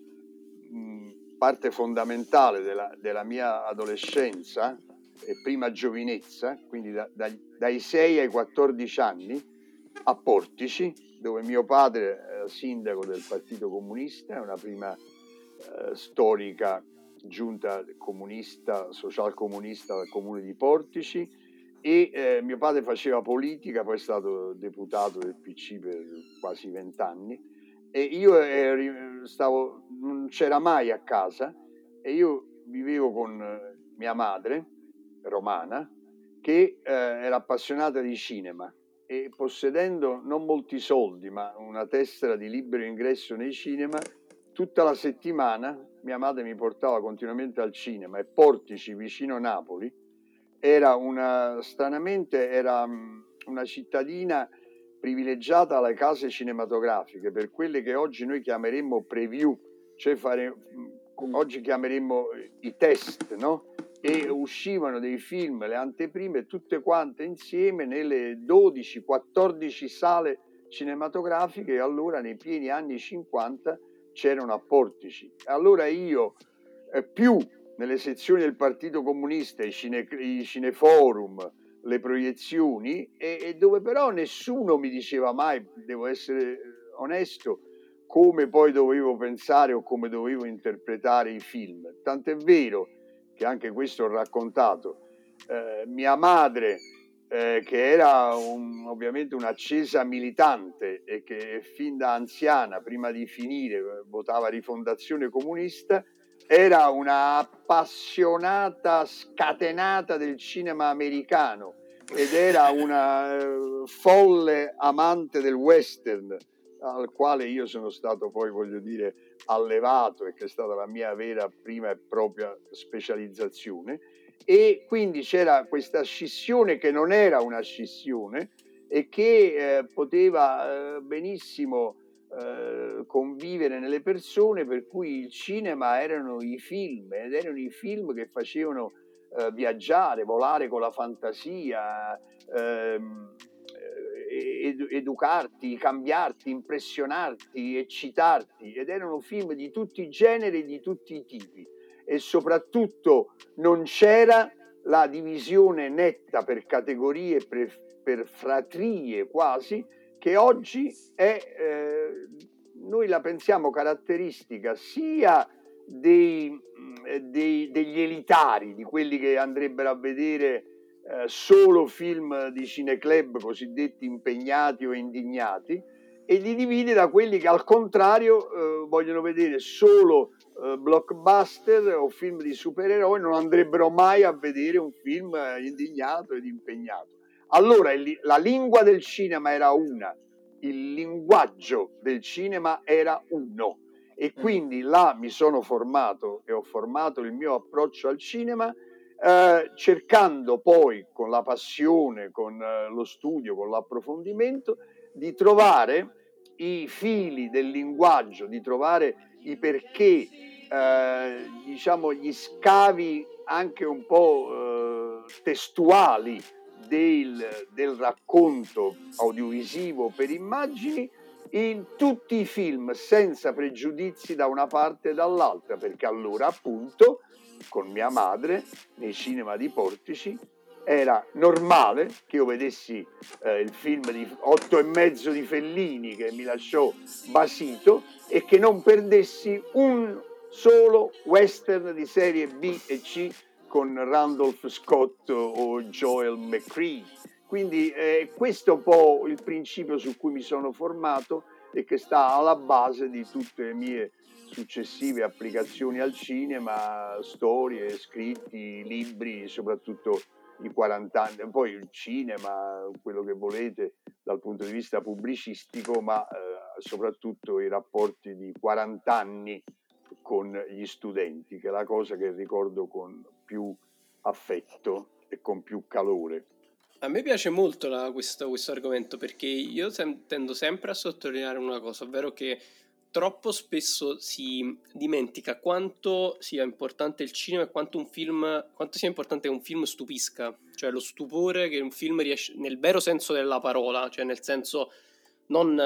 parte fondamentale della mia adolescenza e prima giovinezza, quindi dai 6 ai 14 anni, a Portici, dove mio padre era sindaco del Partito Comunista, una prima storica giunta comunista, socialcomunista del comune di Portici, e mio padre faceva politica, poi è stato deputato del PC per quasi 20 anni, e io non c'era mai a casa, e io vivevo con mia madre, romana, che era appassionata di cinema, e possedendo non molti soldi ma una tessera di libero ingresso nei cinema, tutta la settimana mia madre mi portava continuamente al cinema, e Portici, vicino Napoli, era stranamente era una cittadina privilegiata alle case cinematografiche, per quelle che oggi noi chiameremmo preview, cioè oggi chiameremmo i test, no? E uscivano dei film, le anteprime, tutte quante insieme nelle 12-14 sale cinematografiche, e allora nei pieni anni 50 c'erano a Portici. Allora io più nelle sezioni del Partito Comunista, i cineforum, le proiezioni, e dove però nessuno mi diceva mai, devo essere onesto, come poi dovevo pensare o come dovevo interpretare i film. Tant'è vero che anche questo ho raccontato, mia madre che era ovviamente un'accesa militante e che fin da anziana, prima di finire, votava Rifondazione Comunista, era una appassionata scatenata del cinema americano ed era una folle amante del western, al quale io sono stato poi, voglio dire, allevato, e che è stata la mia vera prima e propria specializzazione. E quindi c'era questa scissione che non era una scissione e che poteva benissimo convivere nelle persone, per cui il cinema erano i film, ed erano i film che facevano viaggiare, volare con la fantasia, educarti, cambiarti, impressionarti, eccitarti, ed erano film di tutti i generi, di tutti i tipi, e soprattutto non c'era la divisione netta per categorie, per fratrie quasi, che oggi è, noi la pensiamo caratteristica sia degli elitari, di quelli che andrebbero a vedere solo film di cineclub cosiddetti impegnati o indignati, e li divide da quelli che al contrario vogliono vedere solo blockbuster o film di supereroi, non andrebbero mai a vedere un film indignato ed impegnato. Allora la lingua del cinema era una, il linguaggio del cinema era uno, e quindi là mi sono formato e ho formato il mio approccio al cinema, cercando poi con la passione, con lo studio, con l'approfondimento, di trovare i fili del linguaggio, di trovare i perché, diciamo gli scavi anche un po' testuali del racconto audiovisivo per immagini in tutti i film, senza pregiudizi da una parte e dall'altra, perché allora appunto con mia madre nei cinema di Portici era normale che io vedessi il film di 8 e mezzo di Fellini, che mi lasciò basito, e che non perdessi un solo western di serie B e C con Randolph Scott o Joel McCrea. Quindi questo è un po' il principio su cui mi sono formato e che sta alla base di tutte le mie successive applicazioni al cinema, storie, scritti, libri, soprattutto i 40 anni, poi il cinema, quello che volete dal punto di vista pubblicistico, ma soprattutto i rapporti di 40 anni con gli studenti, che è la cosa che ricordo con più affetto e con più calore. A me piace molto questo argomento, perché io tendo sempre a sottolineare una cosa, ovvero che troppo spesso si dimentica quanto sia importante il cinema e quanto sia importante che un film stupisca, cioè lo stupore che un film riesce, nel vero senso della parola, cioè nel senso non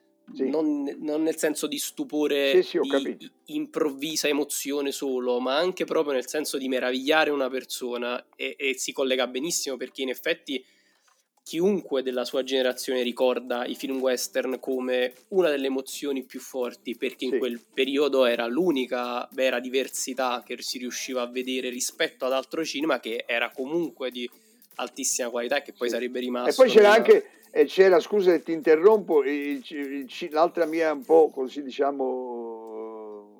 nel senso di stupore, di improvvisa emozione solo, ma anche proprio nel senso di meravigliare una persona, e si collega benissimo, perché in effetti chiunque della sua generazione ricorda i film western come una delle emozioni più forti, perché in quel periodo era l'unica vera diversità che si riusciva a vedere rispetto ad altro cinema che era comunque di altissima qualità e che poi sarebbe rimasto. E poi c'era anche, scusa se ti interrompo, l'altra mia un po' così, diciamo,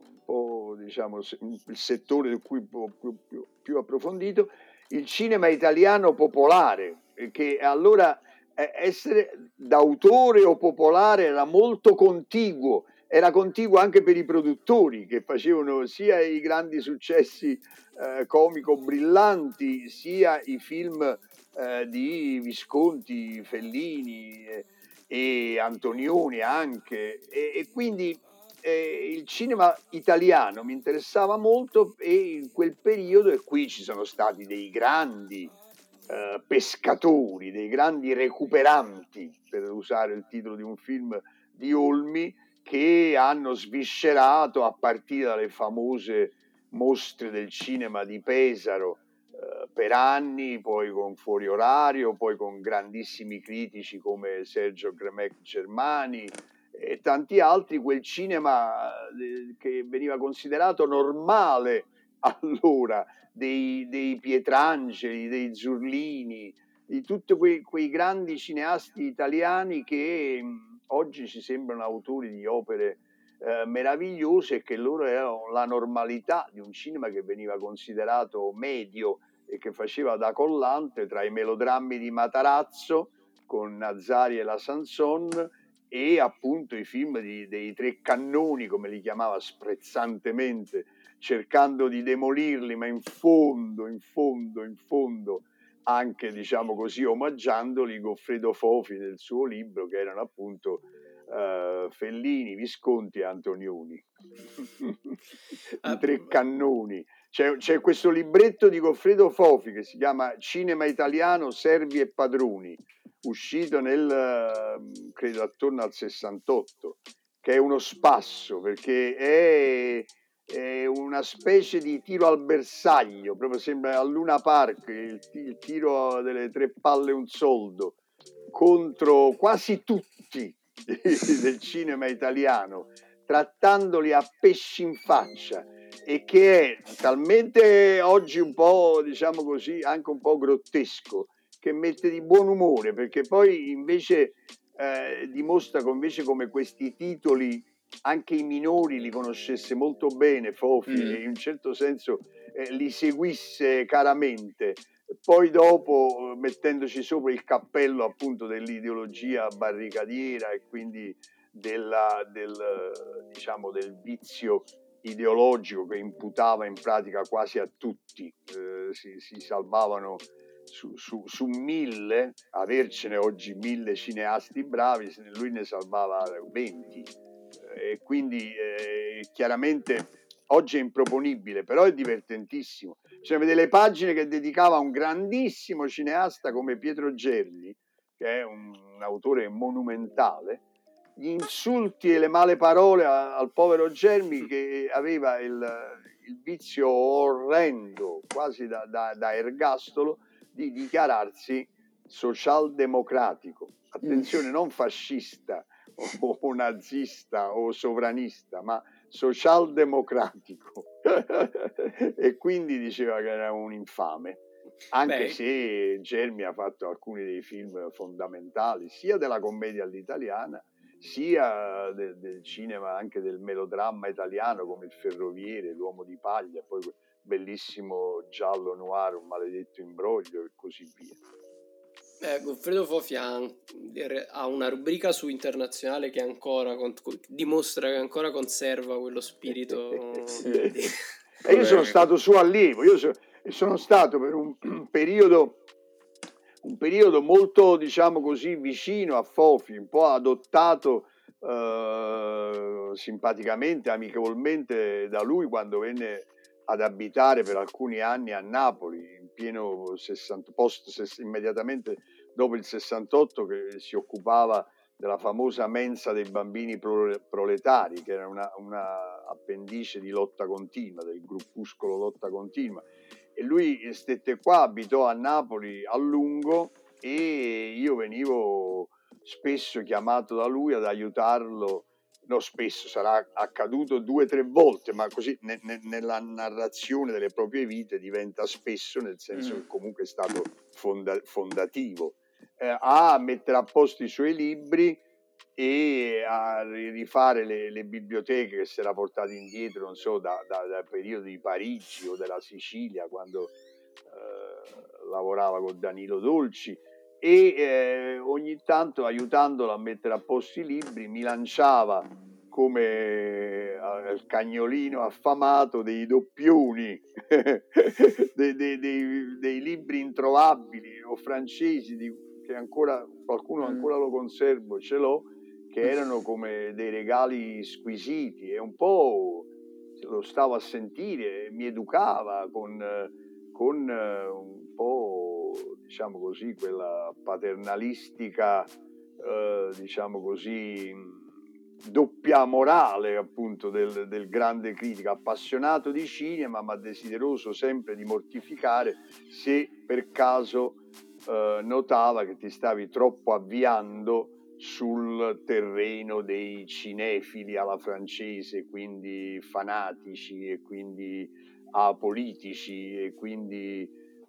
il settore di cui più approfondito, il cinema italiano popolare, che allora essere d'autore o popolare era molto contiguo, era contiguo anche per i produttori, che facevano sia i grandi successi comico brillanti, sia i film di Visconti, Fellini e Antonioni anche, e quindi il cinema italiano mi interessava molto, e in quel periodo, e qui ci sono stati dei grandi pescatori, dei grandi recuperanti, per usare il titolo di un film di Olmi, che hanno sviscerato, a partire dalle famose mostre del cinema di Pesaro, per anni, poi con Fuori Orario, poi con grandissimi critici come Sergio Gremec Germani e tanti altri, quel cinema che veniva considerato normale allora, dei Pietrangeli, dei Zurlini, di tutti quei grandi cineasti italiani che oggi ci sembrano autori di opere meravigliose, e che loro erano la normalità di un cinema che veniva considerato medio e che faceva da collante tra i melodrammi di Matarazzo con Nazari e la Sanson e appunto i film dei tre cannoni, come li chiamava sprezzantemente, cercando di demolirli, ma in fondo, anche, diciamo così, omaggiandoli, Goffredo Fofi nel suo libro, che erano appunto Fellini, Visconti e Antonioni. I tre cannoni. C'è questo libretto di Goffredo Fofi che si chiama Cinema italiano, servi e padroni, uscito credo attorno al 68, che è uno spasso, perché è una specie di tiro al bersaglio, proprio sembra al Luna Park, il tiro delle tre palle un soldo, contro quasi tutti del cinema italiano, trattandoli a pesci in faccia, e che è talmente oggi un po', diciamo così, anche un po' grottesco, che mette di buon umore, perché poi invece dimostra invece come questi titoli anche i minori li conoscesse molto bene Fofi, e in un certo senso li seguisse caramente. Poi dopo, mettendoci sopra il cappello appunto dell'ideologia barricadiera e quindi del vizio ideologico che imputava in pratica quasi a tutti, si salvavano su 1000, avercene oggi 1000 cineasti bravi, lui ne salvava 20, e quindi chiaramente oggi è improponibile, però è divertentissimo. Cioè, delle pagine che dedicava a un grandissimo cineasta come Pietro Germi, che è un autore monumentale, gli insulti e le male parole al povero Germi, che aveva il vizio orrendo, quasi da ergastolo, di dichiararsi socialdemocratico. Attenzione, non fascista o nazista o sovranista, ma socialdemocratico. E quindi diceva che era un infame, anche se Germi ha fatto alcuni dei film fondamentali sia della commedia all'italiana sia del cinema, anche del melodramma italiano, come Il Ferroviere, L'Uomo di Paglia, poi quel bellissimo giallo noir, Un maledetto imbroglio, e così via. Goffredo Fofi ha una rubrica su Internazionale che ancora dimostra che ancora conserva quello spirito. E io sono stato suo allievo, sono stato per un periodo molto, diciamo così, vicino a Fofi, un po' adottato simpaticamente, amichevolmente da lui quando venne ad abitare per alcuni anni a Napoli, in pieno immediatamente dopo il 68, che si occupava della famosa mensa dei bambini proletari, che era una appendice di Lotta Continua, del gruppuscolo Lotta Continua. E lui stette qua, abitò a Napoli a lungo, e io venivo spesso chiamato da lui ad aiutarlo. No, spesso, sarà accaduto 2 o 3 volte, ma così nella narrazione delle proprie vite diventa spesso, nel senso che comunque è stato fondativo a mettere a posto i suoi libri e a rifare le biblioteche che si era portate indietro, non so, dal periodo di Parigi o della Sicilia, quando lavorava con Danilo Dolci, e ogni tanto, aiutandolo a mettere a posto i libri, mi lanciava come il cagnolino affamato dei doppioni dei libri introvabili o francesi, che ancora qualcuno ancora lo conservo, ce l'ho, che erano come dei regali squisiti, e un po' lo stavo a sentire, mi educava con un po', diciamo così, quella paternalistica, diciamo così, doppia morale appunto del grande critico, appassionato di cinema ma desideroso sempre di mortificare se per caso notava che ti stavi troppo avviando sul terreno dei cinefili alla francese, quindi fanatici e quindi apolitici e quindi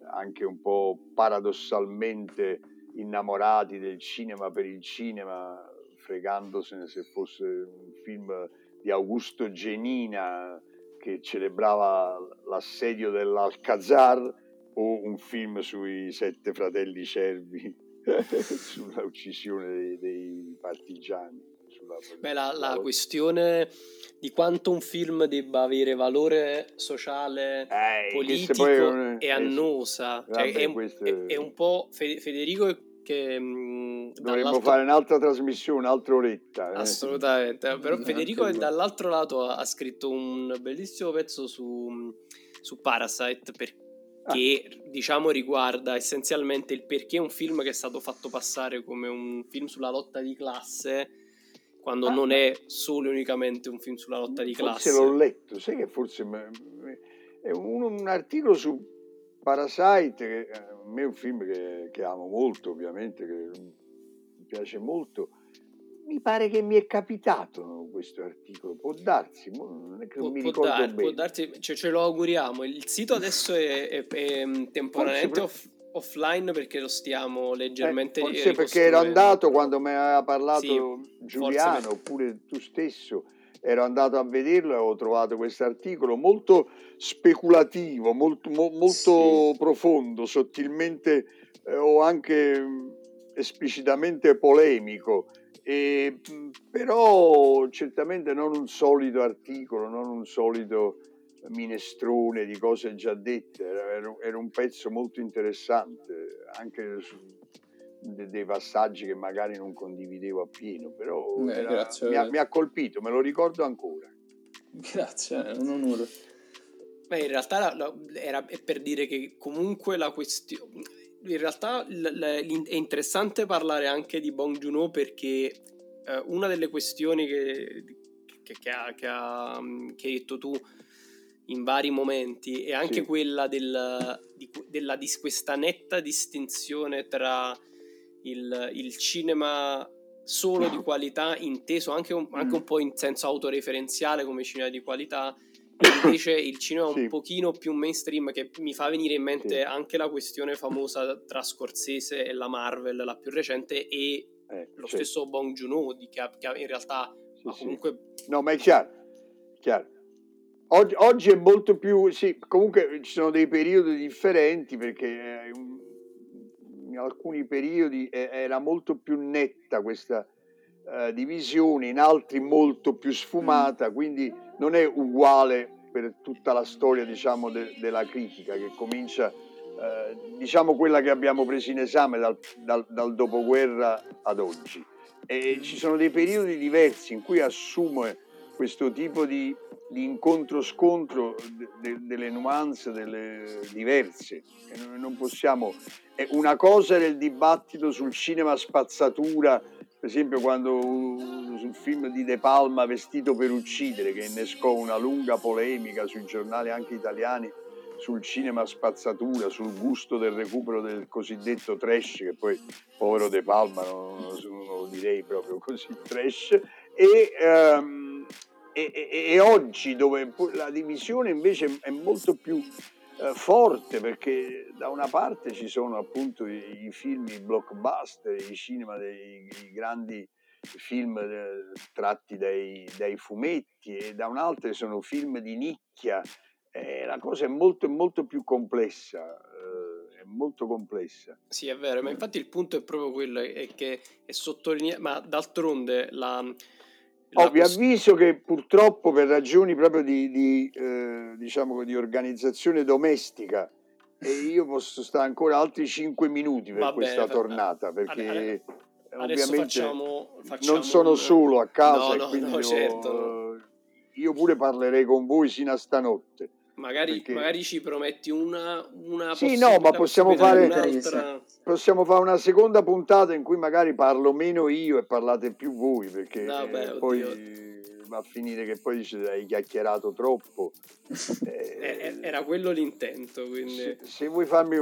anche un po' paradossalmente innamorati del cinema per il cinema, fregandosene se fosse un film di Augusto Genina che celebrava l'assedio dell'Alcazar o un film sui 7 fratelli cervi sulla uccisione dei partigiani. Beh, la questione di quanto un film debba avere valore sociale, politico è annosa. Vabbè, cioè, è un po' Federico che dovremmo fare un'altra trasmissione, un'altra oretta. Assolutamente, però Federico dall'altro lato ha scritto un bellissimo pezzo su Parasite che diciamo riguarda essenzialmente il perché un film che è stato fatto passare come un film sulla lotta di classe quando non è solo unicamente un film sulla lotta di classe. Forse l'ho letto, sai che forse è un articolo su Parasite, che a me è un film che amo molto, ovviamente, che mi piace molto. Mi pare che mi è capitato questo articolo, può darsi, non è che mi ricordo bene. Può darsi, ce lo auguriamo. Il sito adesso è temporaneamente offline perché lo stiamo leggermente forse perché ero andato quando mi aveva parlato Giuliano, oppure tu stesso, ero andato a vederlo e avevo trovato questo articolo molto speculativo, molto profondo, sottilmente o anche esplicitamente polemico. Però certamente non un solito articolo, non un solito minestrone di cose già dette, era un pezzo molto interessante, anche dei passaggi che magari non condividevo appieno, però mi ha colpito, me lo ricordo ancora. Grazie, è un onore. Beh, in realtà era per dire che comunque la questione, in realtà è interessante parlare anche di Bong Joon-ho perché una delle questioni che hai detto tu in vari momenti è anche quella di questa netta distinzione tra il cinema solo di qualità, inteso anche un po' in senso autoreferenziale come cinema di qualità, e invece il cinema un pochino più mainstream, che mi fa venire in mente anche la questione famosa tra Scorsese e la Marvel, la più recente, e lo stesso Bong Joon-ho che in realtà comunque... No, ma è chiaro. Oggi è molto più... comunque ci sono dei periodi differenti, perché in alcuni periodi era molto più netta questa divisione, in altri molto più sfumata, quindi non è uguale per tutta la storia, diciamo, della critica, che comincia, diciamo, quella che abbiamo preso in esame dal dopoguerra ad oggi. E ci sono dei periodi diversi in cui assume questo tipo di incontro-scontro delle nuance, delle diverse. E non possiamo... Una cosa era il dibattito sul cinema spazzatura, per esempio quando sul film di De Palma, Vestito per uccidere, che innescò una lunga polemica sui giornali anche italiani sul cinema spazzatura, sul gusto del recupero del cosiddetto trash, che poi povero De Palma non lo direi proprio così trash, e oggi, dove la divisione invece è molto più forte, perché da una parte ci sono appunto i film, i blockbuster, i cinema dei grandi film tratti dai fumetti, e da un'altra sono film di nicchia. La cosa è molto più complessa, è molto complessa. Sì, è vero, ma infatti il punto è proprio quello, è che è sottolineato, ma d'altronde vi avviso che purtroppo, per ragioni proprio diciamo di organizzazione domestica, io posso stare ancora altri 5 minuti per questa tornata, perché ovviamente facciamo non sono solo a casa, e quindi certo. Io pure parlerei con voi sino a stanotte. Magari ci prometti una ma possiamo fare una seconda puntata in cui magari parlo meno io e parlate più voi, perché poi va a finire che poi dice hai chiacchierato troppo. Era quello l'intento, quindi se vuoi farmi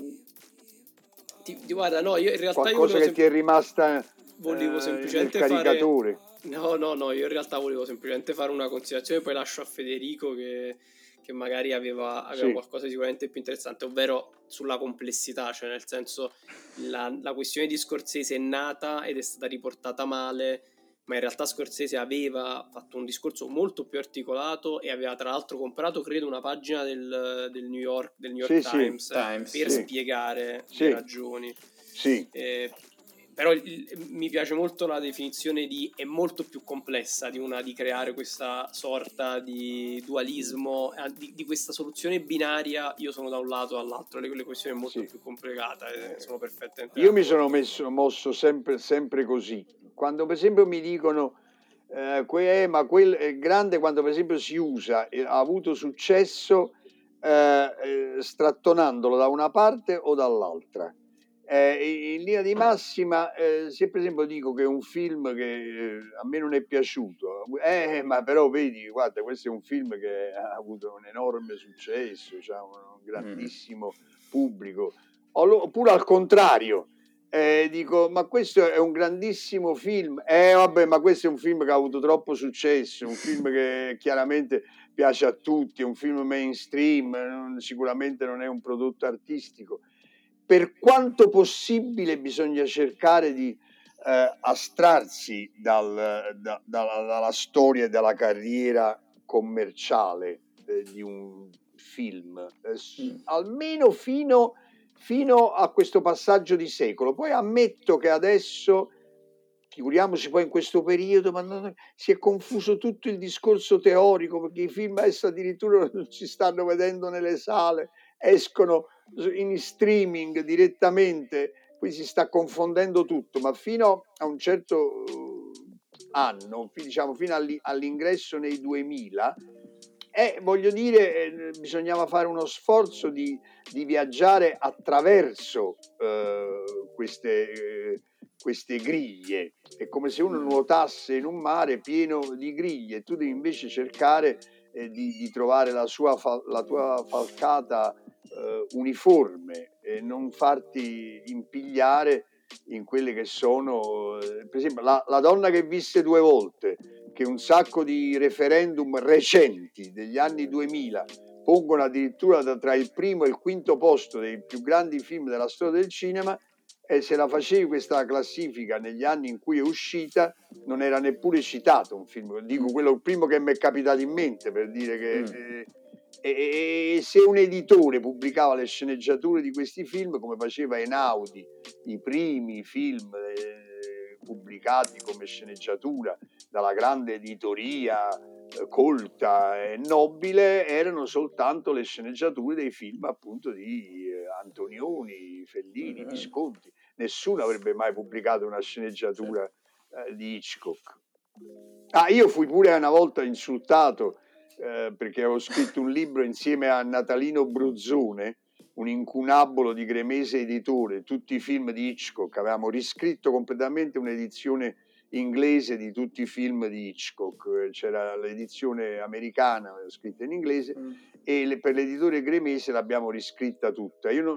guarda, no, io in realtà qualcosa che ti è rimasta volevo semplicemente nel caricatore. No, io in realtà volevo semplicemente fare una considerazione, poi lascio a Federico che che magari aveva Sì. qualcosa di sicuramente più interessante, ovvero sulla complessità, cioè nel senso la questione di Scorsese è nata ed è stata riportata male, ma in realtà Scorsese aveva fatto un discorso molto più articolato e aveva tra l'altro comprato, credo, una pagina del New York Sì, sì. Times per Sì. spiegare Sì. le ragioni. Sì. Però mi piace molto la definizione di è molto più complessa di creare questa sorta di dualismo, di questa soluzione binaria, io sono da un lato all'altro, le questioni molto Sì. più complicate, sono perfettamente Io mi d'accordo. sono mosso sempre così. Quando per esempio mi dicono ma quel è grande, quando per esempio si usa e ha avuto successo strattonandolo da una parte o dall'altra. In linea di massima, se per esempio dico che è un film che a me non è piaciuto, ma però vedi, guarda, questo è un film che ha avuto un enorme successo, c'ha un grandissimo pubblico, oppure al contrario. Dico, ma questo è un grandissimo film. Vabbè, ma questo è un film che ha avuto troppo successo, un film che chiaramente piace a tutti, è un film mainstream, sicuramente non è un prodotto artistico. Per quanto possibile bisogna cercare di astrarsi dalla storia e dalla carriera commerciale di un film, almeno fino a questo passaggio di secolo. Poi ammetto che adesso, figuriamoci poi in questo periodo, ma si è confuso tutto il discorso teorico, perché i film adesso addirittura non si stanno vedendo nelle sale, escono in streaming direttamente, qui si sta confondendo tutto, ma fino a un certo anno, diciamo fino all'ingresso nei 2000, voglio dire, bisognava fare uno sforzo di viaggiare attraverso queste griglie. È come se uno nuotasse in un mare pieno di griglie, tu devi invece cercare di trovare la tua falcata uniforme e non farti impigliare in quelle che sono, per esempio, la donna che visse 2 volte, che un sacco di referendum recenti degli anni 2000 pongono addirittura tra il primo e il quinto posto dei più grandi film della storia del cinema, e se la facevi questa classifica negli anni in cui è uscita non era neppure citato un film. Dico quello, il primo che mi è capitato in mente, per dire che e se un editore pubblicava le sceneggiature di questi film, come faceva Einaudi, i primi film pubblicati come sceneggiatura dalla grande editoria colta e nobile, erano soltanto le sceneggiature dei film appunto di Antonioni, Fellini, Visconti. Nessuno avrebbe mai pubblicato una sceneggiatura di Hitchcock. Io fui pure una volta insultato perché avevo scritto un libro insieme a Natalino Bruzzone, un incunabolo di Gremese Editore, tutti i film di Hitchcock. Avevamo riscritto completamente un'edizione inglese di tutti i film di Hitchcock. C'era l'edizione americana scritta in inglese e per l'editore Gremese l'abbiamo riscritta tutta. Io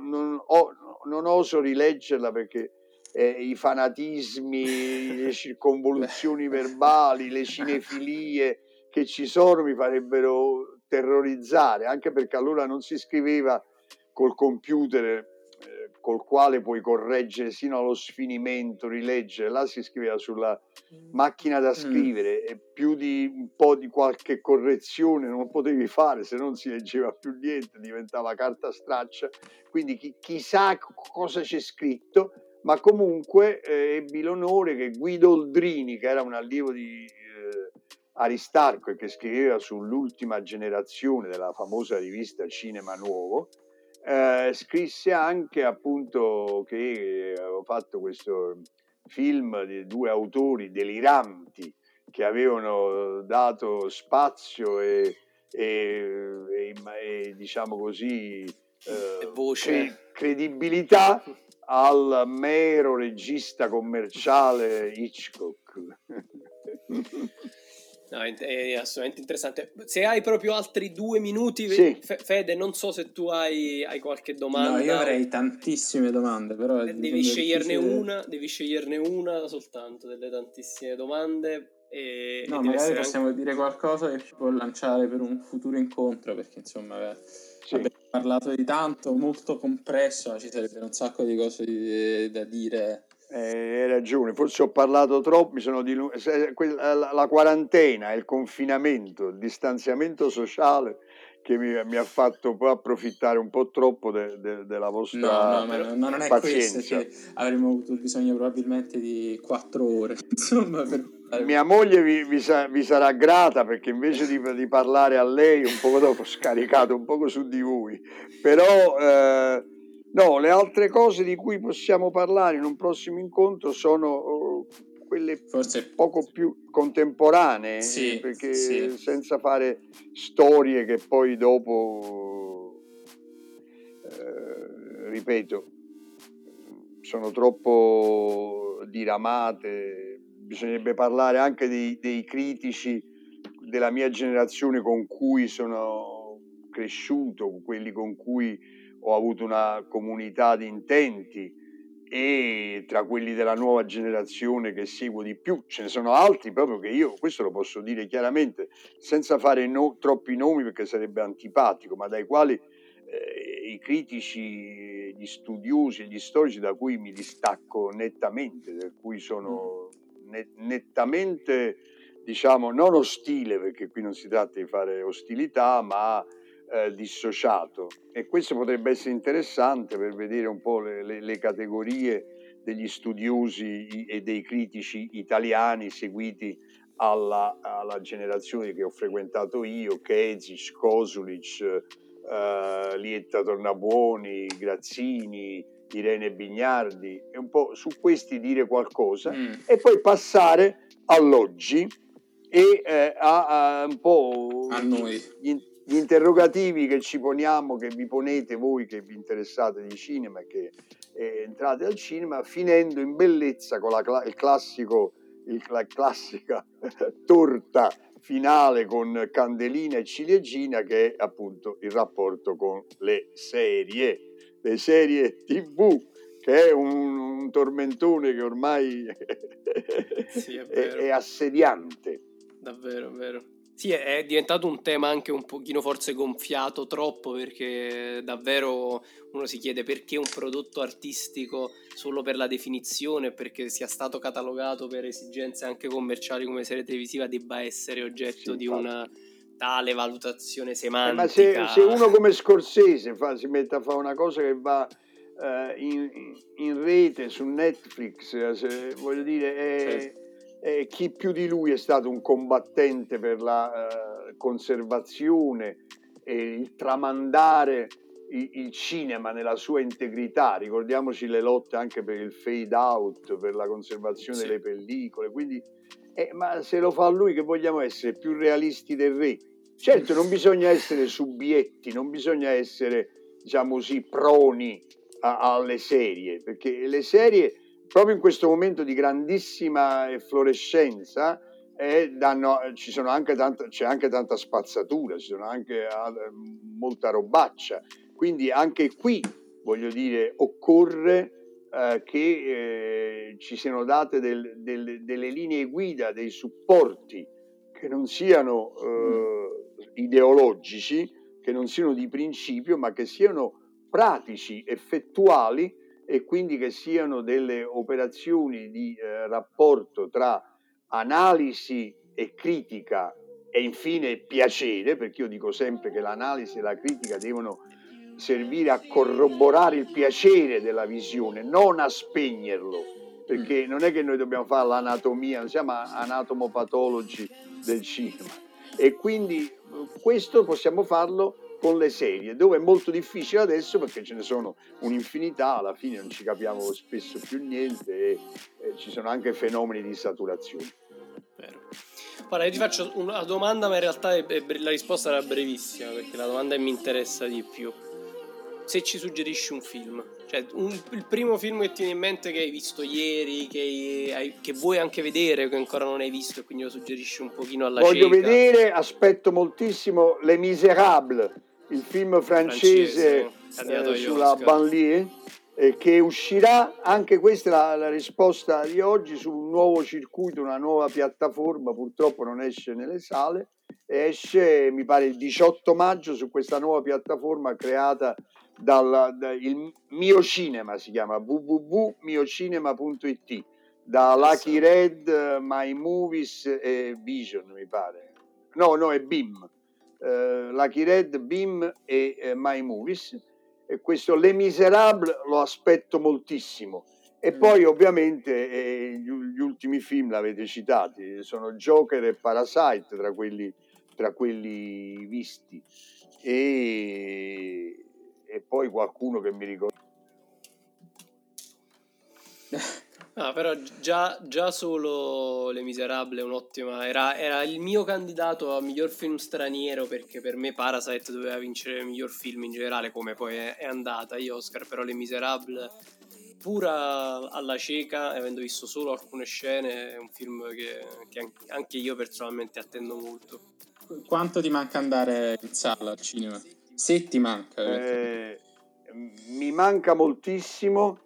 non oso rileggerla perché i fanatismi, le circonvoluzioni verbali, le cinefilie che ci sono mi farebbero terrorizzare, anche perché allora non si scriveva col computer col quale puoi correggere sino allo sfinimento, rileggere. Là si scriveva sulla macchina da scrivere e più di un po' di qualche correzione non potevi fare, se non si leggeva più niente, diventava carta straccia. Quindi chissà cosa c'è scritto, ma comunque ebbi l'onore che Guido Oldrini, che era un allievo di Aristarco e che scriveva sull'ultima generazione della famosa rivista Cinema Nuovo, scrisse anche appunto che avevo fatto questo film di 2 autori deliranti che avevano dato spazio e diciamo così voce, credibilità al mero regista commerciale Hitchcock. No, è assolutamente interessante. Se hai proprio altri 2 minuti, sì. Fede, non so se tu hai qualche domanda. No, io avrei tantissime domande, però devi sceglierne una soltanto delle tantissime domande. No, magari possiamo dire qualcosa che ci può lanciare per un futuro incontro, perché insomma abbiamo parlato di tanto, molto compresso, ci sarebbero un sacco di cose da dire. Hai ragione, forse ho parlato troppo, la quarantena, il confinamento, il distanziamento sociale che mi ha fatto poi approfittare un po' troppo della vostra ma non è pazienza. questo, che avremmo avuto bisogno probabilmente di 4 ore, insomma, Mia moglie vi sarà grata, perché invece di parlare a lei un poco dopo ho scaricato un poco su di voi, però no, le altre cose di cui possiamo parlare in un prossimo incontro sono quelle forse poco più contemporanee, sì, perché senza fare storie che poi dopo, ripeto, sono troppo diramate. Bisognerebbe parlare anche dei critici della mia generazione con cui sono cresciuto, quelli con cui ho avuto una comunità di intenti, e tra quelli della nuova generazione che seguo di più ce ne sono altri proprio che io, questo lo posso dire chiaramente, senza fare troppi nomi perché sarebbe antipatico, ma dai quali i critici, gli studiosi, gli storici da cui mi distacco nettamente, per cui sono nettamente, diciamo, non ostile, perché qui non si tratta di fare ostilità, ma dissociato. E questo potrebbe essere interessante per vedere un po' le categorie degli studiosi e dei critici italiani seguiti alla generazione che ho frequentato io, Kezic, Kosulic, Lietta Tornabuoni, Grazzini, Irene Bignardi, e un po' su questi dire qualcosa e poi passare all'oggi e a un po' a noi gli interrogativi che ci poniamo, che vi ponete voi che vi interessate di cinema e che entrate al cinema, finendo in bellezza con la classica torta finale con candelina e ciliegina, che è appunto il rapporto con le serie TV, che è un tormentone che ormai sì, è assediante. Davvero, vero. Sì, è diventato un tema anche un pochino forse gonfiato troppo, perché davvero uno si chiede perché un prodotto artistico, solo per la definizione, perché sia stato catalogato per esigenze anche commerciali come serie televisiva, debba essere oggetto di una tale valutazione semantica. Ma se uno come Scorsese si mette a fare una cosa che va in rete su Netflix, voglio dire, chi più di lui è stato un combattente per la conservazione e il tramandare il cinema nella sua integrità. Ricordiamoci le lotte anche per il fade out, per la conservazione delle pellicole, quindi ma se lo fa lui, che vogliamo essere più realisti del re? Certo, non bisogna essere subietti, non bisogna essere, diciamo così, proni alle serie, perché le serie, proprio in questo momento di grandissima efflorescenza, c'è anche tanta spazzatura, ci sono anche molta robaccia, quindi anche qui, voglio dire, occorre che ci siano date delle linee guida, dei supporti che non siano ideologici, che non siano di principio, ma che siano pratici, effettuali, e quindi che siano delle operazioni di rapporto tra analisi e critica e infine piacere, perché io dico sempre che l'analisi e la critica devono servire a corroborare il piacere della visione, non a spegnerlo, perché non è che noi dobbiamo fare l'anatomia, non siamo anatomopatologi del cinema, e quindi questo possiamo farlo con le serie, dove è molto difficile adesso perché ce ne sono un'infinità, alla fine non ci capiamo spesso più niente e ci sono anche fenomeni di saturazione. Vero. Guarda, io ti faccio una domanda, ma in realtà la risposta era brevissima, perché la domanda mi interessa di più. Se ci suggerisci un film, cioè il primo film che ti viene in mente, che hai visto ieri, che vuoi anche vedere, che ancora non hai visto, e quindi lo suggerisci un pochino alla Voglio cieca. vedere, aspetto moltissimo Les Misérables, il film francese sulla banlieue, che uscirà, anche questa è la risposta di oggi, su un nuovo circuito, una nuova piattaforma, purtroppo non esce nelle sale, esce mi pare il 18 maggio su questa nuova piattaforma creata il Mio Cinema, si chiama www.miocinema.it, da Lucky Red, My Movies e Vision, mi pare. No, è BIM. Lucky Red, BIM e My Movies. E questo Les Miserables lo aspetto moltissimo. E poi ovviamente gli ultimi film l'avete citati, sono Joker e Parasite tra quelli visti, e poi qualcuno che mi ricordo. Però già solo Les Miserables è un'ottima. Era il mio candidato a miglior film straniero, perché per me Parasite doveva vincere il miglior film in generale, come poi è andata agli Oscar. Però Les Miserables, pur alla cieca, avendo visto solo alcune scene, è un film che anche io personalmente attendo molto. Quanto ti manca andare in sala al cinema? Se ti manca? Mi manca moltissimo.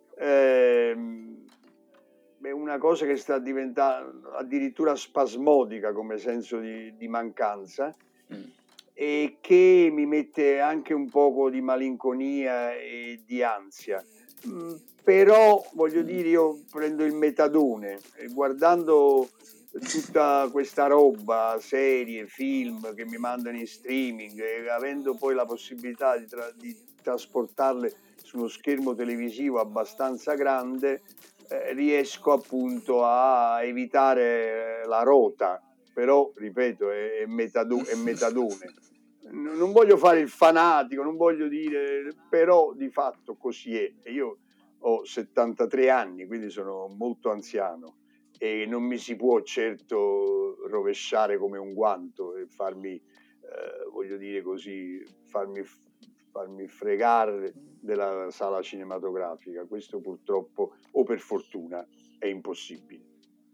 È una cosa che sta diventando addirittura spasmodica come senso di mancanza, e che mi mette anche un poco di malinconia e di ansia. Però voglio dire, io prendo il metadone e guardando tutta questa roba, serie, film che mi mandano in streaming, e avendo poi la possibilità di trasportarle su uno schermo televisivo abbastanza grande, riesco appunto a evitare la rota. Però ripeto, è metadone. Non voglio fare il fanatico, non voglio dire, però di fatto così è. E io ho 73 anni, quindi sono molto anziano, e non mi si può certo rovesciare come un guanto e farmi, voglio dire così, farmi fregare della sala cinematografica. Questo purtroppo, o per fortuna, è impossibile.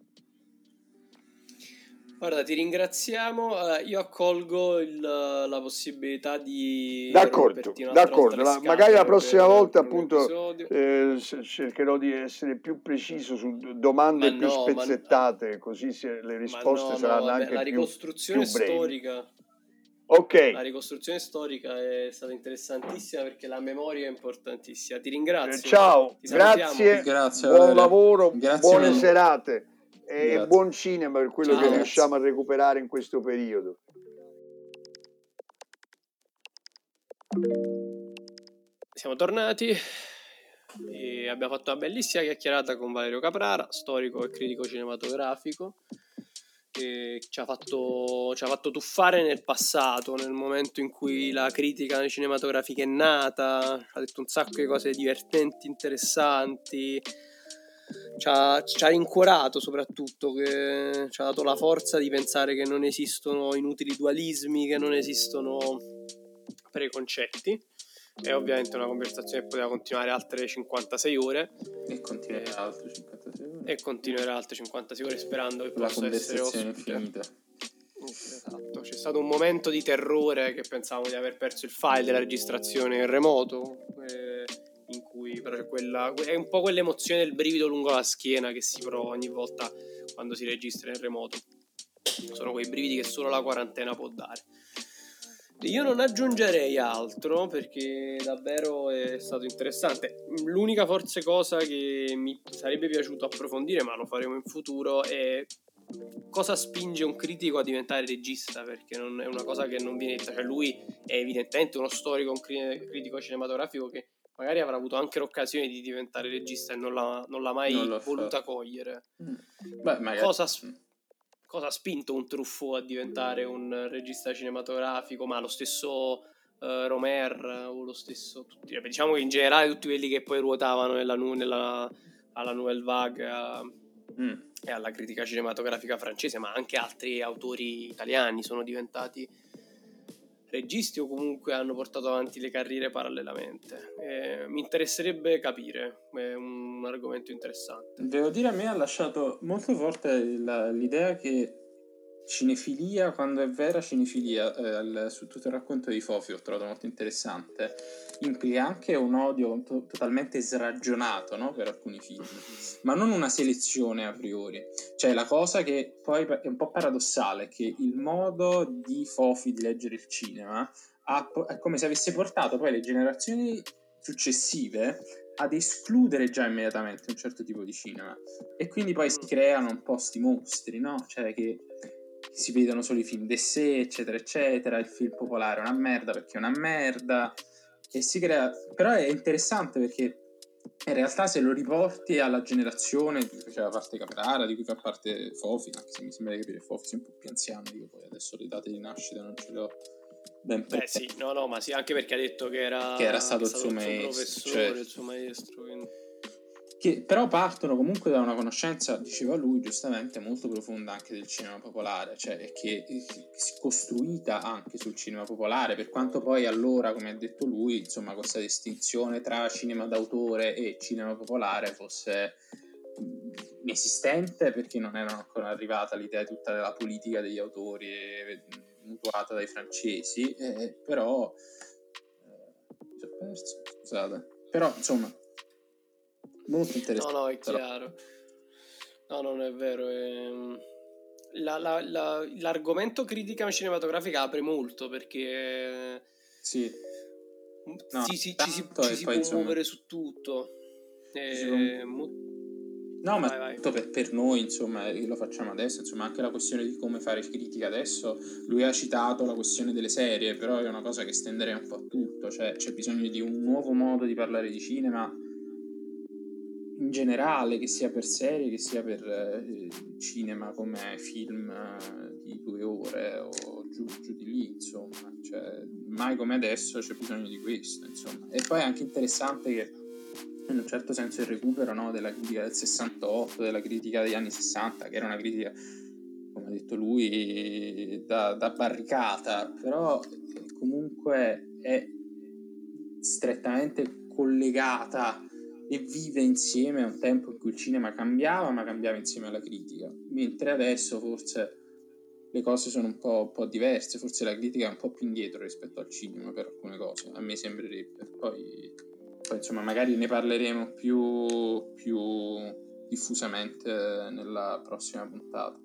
Guarda, ti ringraziamo. Io accolgo la possibilità di D'accordo. Magari la prossima volta appunto cercherò di essere più preciso su domande più spezzettate, così le risposte saranno anche la ricostruzione più brevi. storica. Ok. La ricostruzione storica è stata interessantissima, perché la memoria è importantissima. Ti ringrazio. Ciao, grazie, buon lavoro, buone serate e buon cinema per quello che riusciamo a recuperare in questo periodo. Siamo tornati e abbiamo fatto una bellissima chiacchierata con Valerio Caprara, storico e critico cinematografico, che ci ha fatto tuffare nel passato, nel momento in cui la critica cinematografica è nata. Ha detto un sacco di cose divertenti, interessanti. Ci ha rincuorato, soprattutto, che ci ha dato la forza di pensare che non esistono inutili dualismi, che non esistono preconcetti. È ovviamente una conversazione che poteva continuare altre 56 ore e continuerà altre 56 ore, sperando che la possa essere conversazione infinita. Esatto, c'è stato un momento di terrore che pensavamo di aver perso il file della registrazione in remoto, in cui però è un po' quell'emozione del brivido lungo la schiena che si prova ogni volta quando si registra in remoto. Sono quei brividi che solo la quarantena può dare. Io non aggiungerei altro, perché davvero è stato interessante. L'unica forse cosa che mi sarebbe piaciuto approfondire, ma lo faremo in futuro, è cosa spinge un critico a diventare regista, perché non è una cosa che non viene detta. Cioè, lui è evidentemente uno storico, un critico cinematografico che magari avrà avuto anche l'occasione di diventare regista e non l'ha mai voluta cogliere. Beh, magari. Cosa ha spinto un Truffaut a diventare un regista cinematografico? Ma lo stesso Romer, o lo stesso, diciamo che in generale tutti quelli che poi ruotavano alla Nouvelle Vague e alla critica cinematografica francese, ma anche altri autori italiani sono diventati registi, o comunque hanno portato avanti le carriere parallelamente. Mi interesserebbe capire, è un argomento interessante. Devo dire, a me ha lasciato molto forte l'idea che cinefilia, quando è vera cinefilia, su tutto il racconto di Fofi ho trovato molto interessante, implica anche un odio totalmente sragionato, no? Per alcuni film, ma non una selezione a priori. Cioè, la cosa che poi è un po' paradossale è che il modo di Fofi di leggere il cinema è come se avesse portato poi le generazioni successive ad escludere già immediatamente un certo tipo di cinema, e quindi poi si creano un po' sti mostri, no? Cioè che si vedono solo i film d'essè, eccetera eccetera, il film popolare è una merda perché è una merda, e si crea. Però è interessante perché in realtà se lo riporti alla generazione di cui faceva parte Caprara, di cui fa parte Fofi, anche se mi sembra di capire Fofi sia un po' più anziano, io poi adesso le date di nascita non ce le ho ben presenti. Sì, no, ma sì, anche perché ha detto che era stato il suo maestro, professore, certo. Il suo maestro, quindi. Che però partono comunque da una conoscenza, diceva lui giustamente, molto profonda anche del cinema popolare, cioè che si costruita anche sul cinema popolare, per quanto poi allora, come ha detto lui, insomma, questa distinzione tra cinema d'autore e cinema popolare fosse inesistente, perché non era ancora arrivata l'idea tutta della politica degli autori mutuata dai francesi, però mi sono perso, scusate, però insomma molto interessante. No, è chiaro. No, non è vero. L'argomento critica cinematografica apre molto, perché sì. No, ci si può muovere su tutto. No, ma vai. Per noi, insomma, lo facciamo adesso, insomma, anche la questione di come fare critica adesso, lui ha citato la questione delle serie, però è una cosa che estenderei un po' a tutto, cioè c'è bisogno di un nuovo modo di parlare di cinema in generale, che sia per serie, che sia per cinema come film di 2 ore o giù di lì, insomma, cioè mai come adesso c'è bisogno di questo, insomma. E poi è anche interessante che in un certo senso il recupero, no, della critica del 68, della critica degli anni 60, che era una critica, come ha detto lui, da barricata, però comunque è strettamente collegata e vive insieme a un tempo in cui il cinema cambiava, ma cambiava insieme alla critica, mentre adesso forse le cose sono un po' diverse, forse la critica è un po' più indietro rispetto al cinema per alcune cose, a me sembrerebbe. Poi insomma magari ne parleremo più diffusamente nella prossima puntata.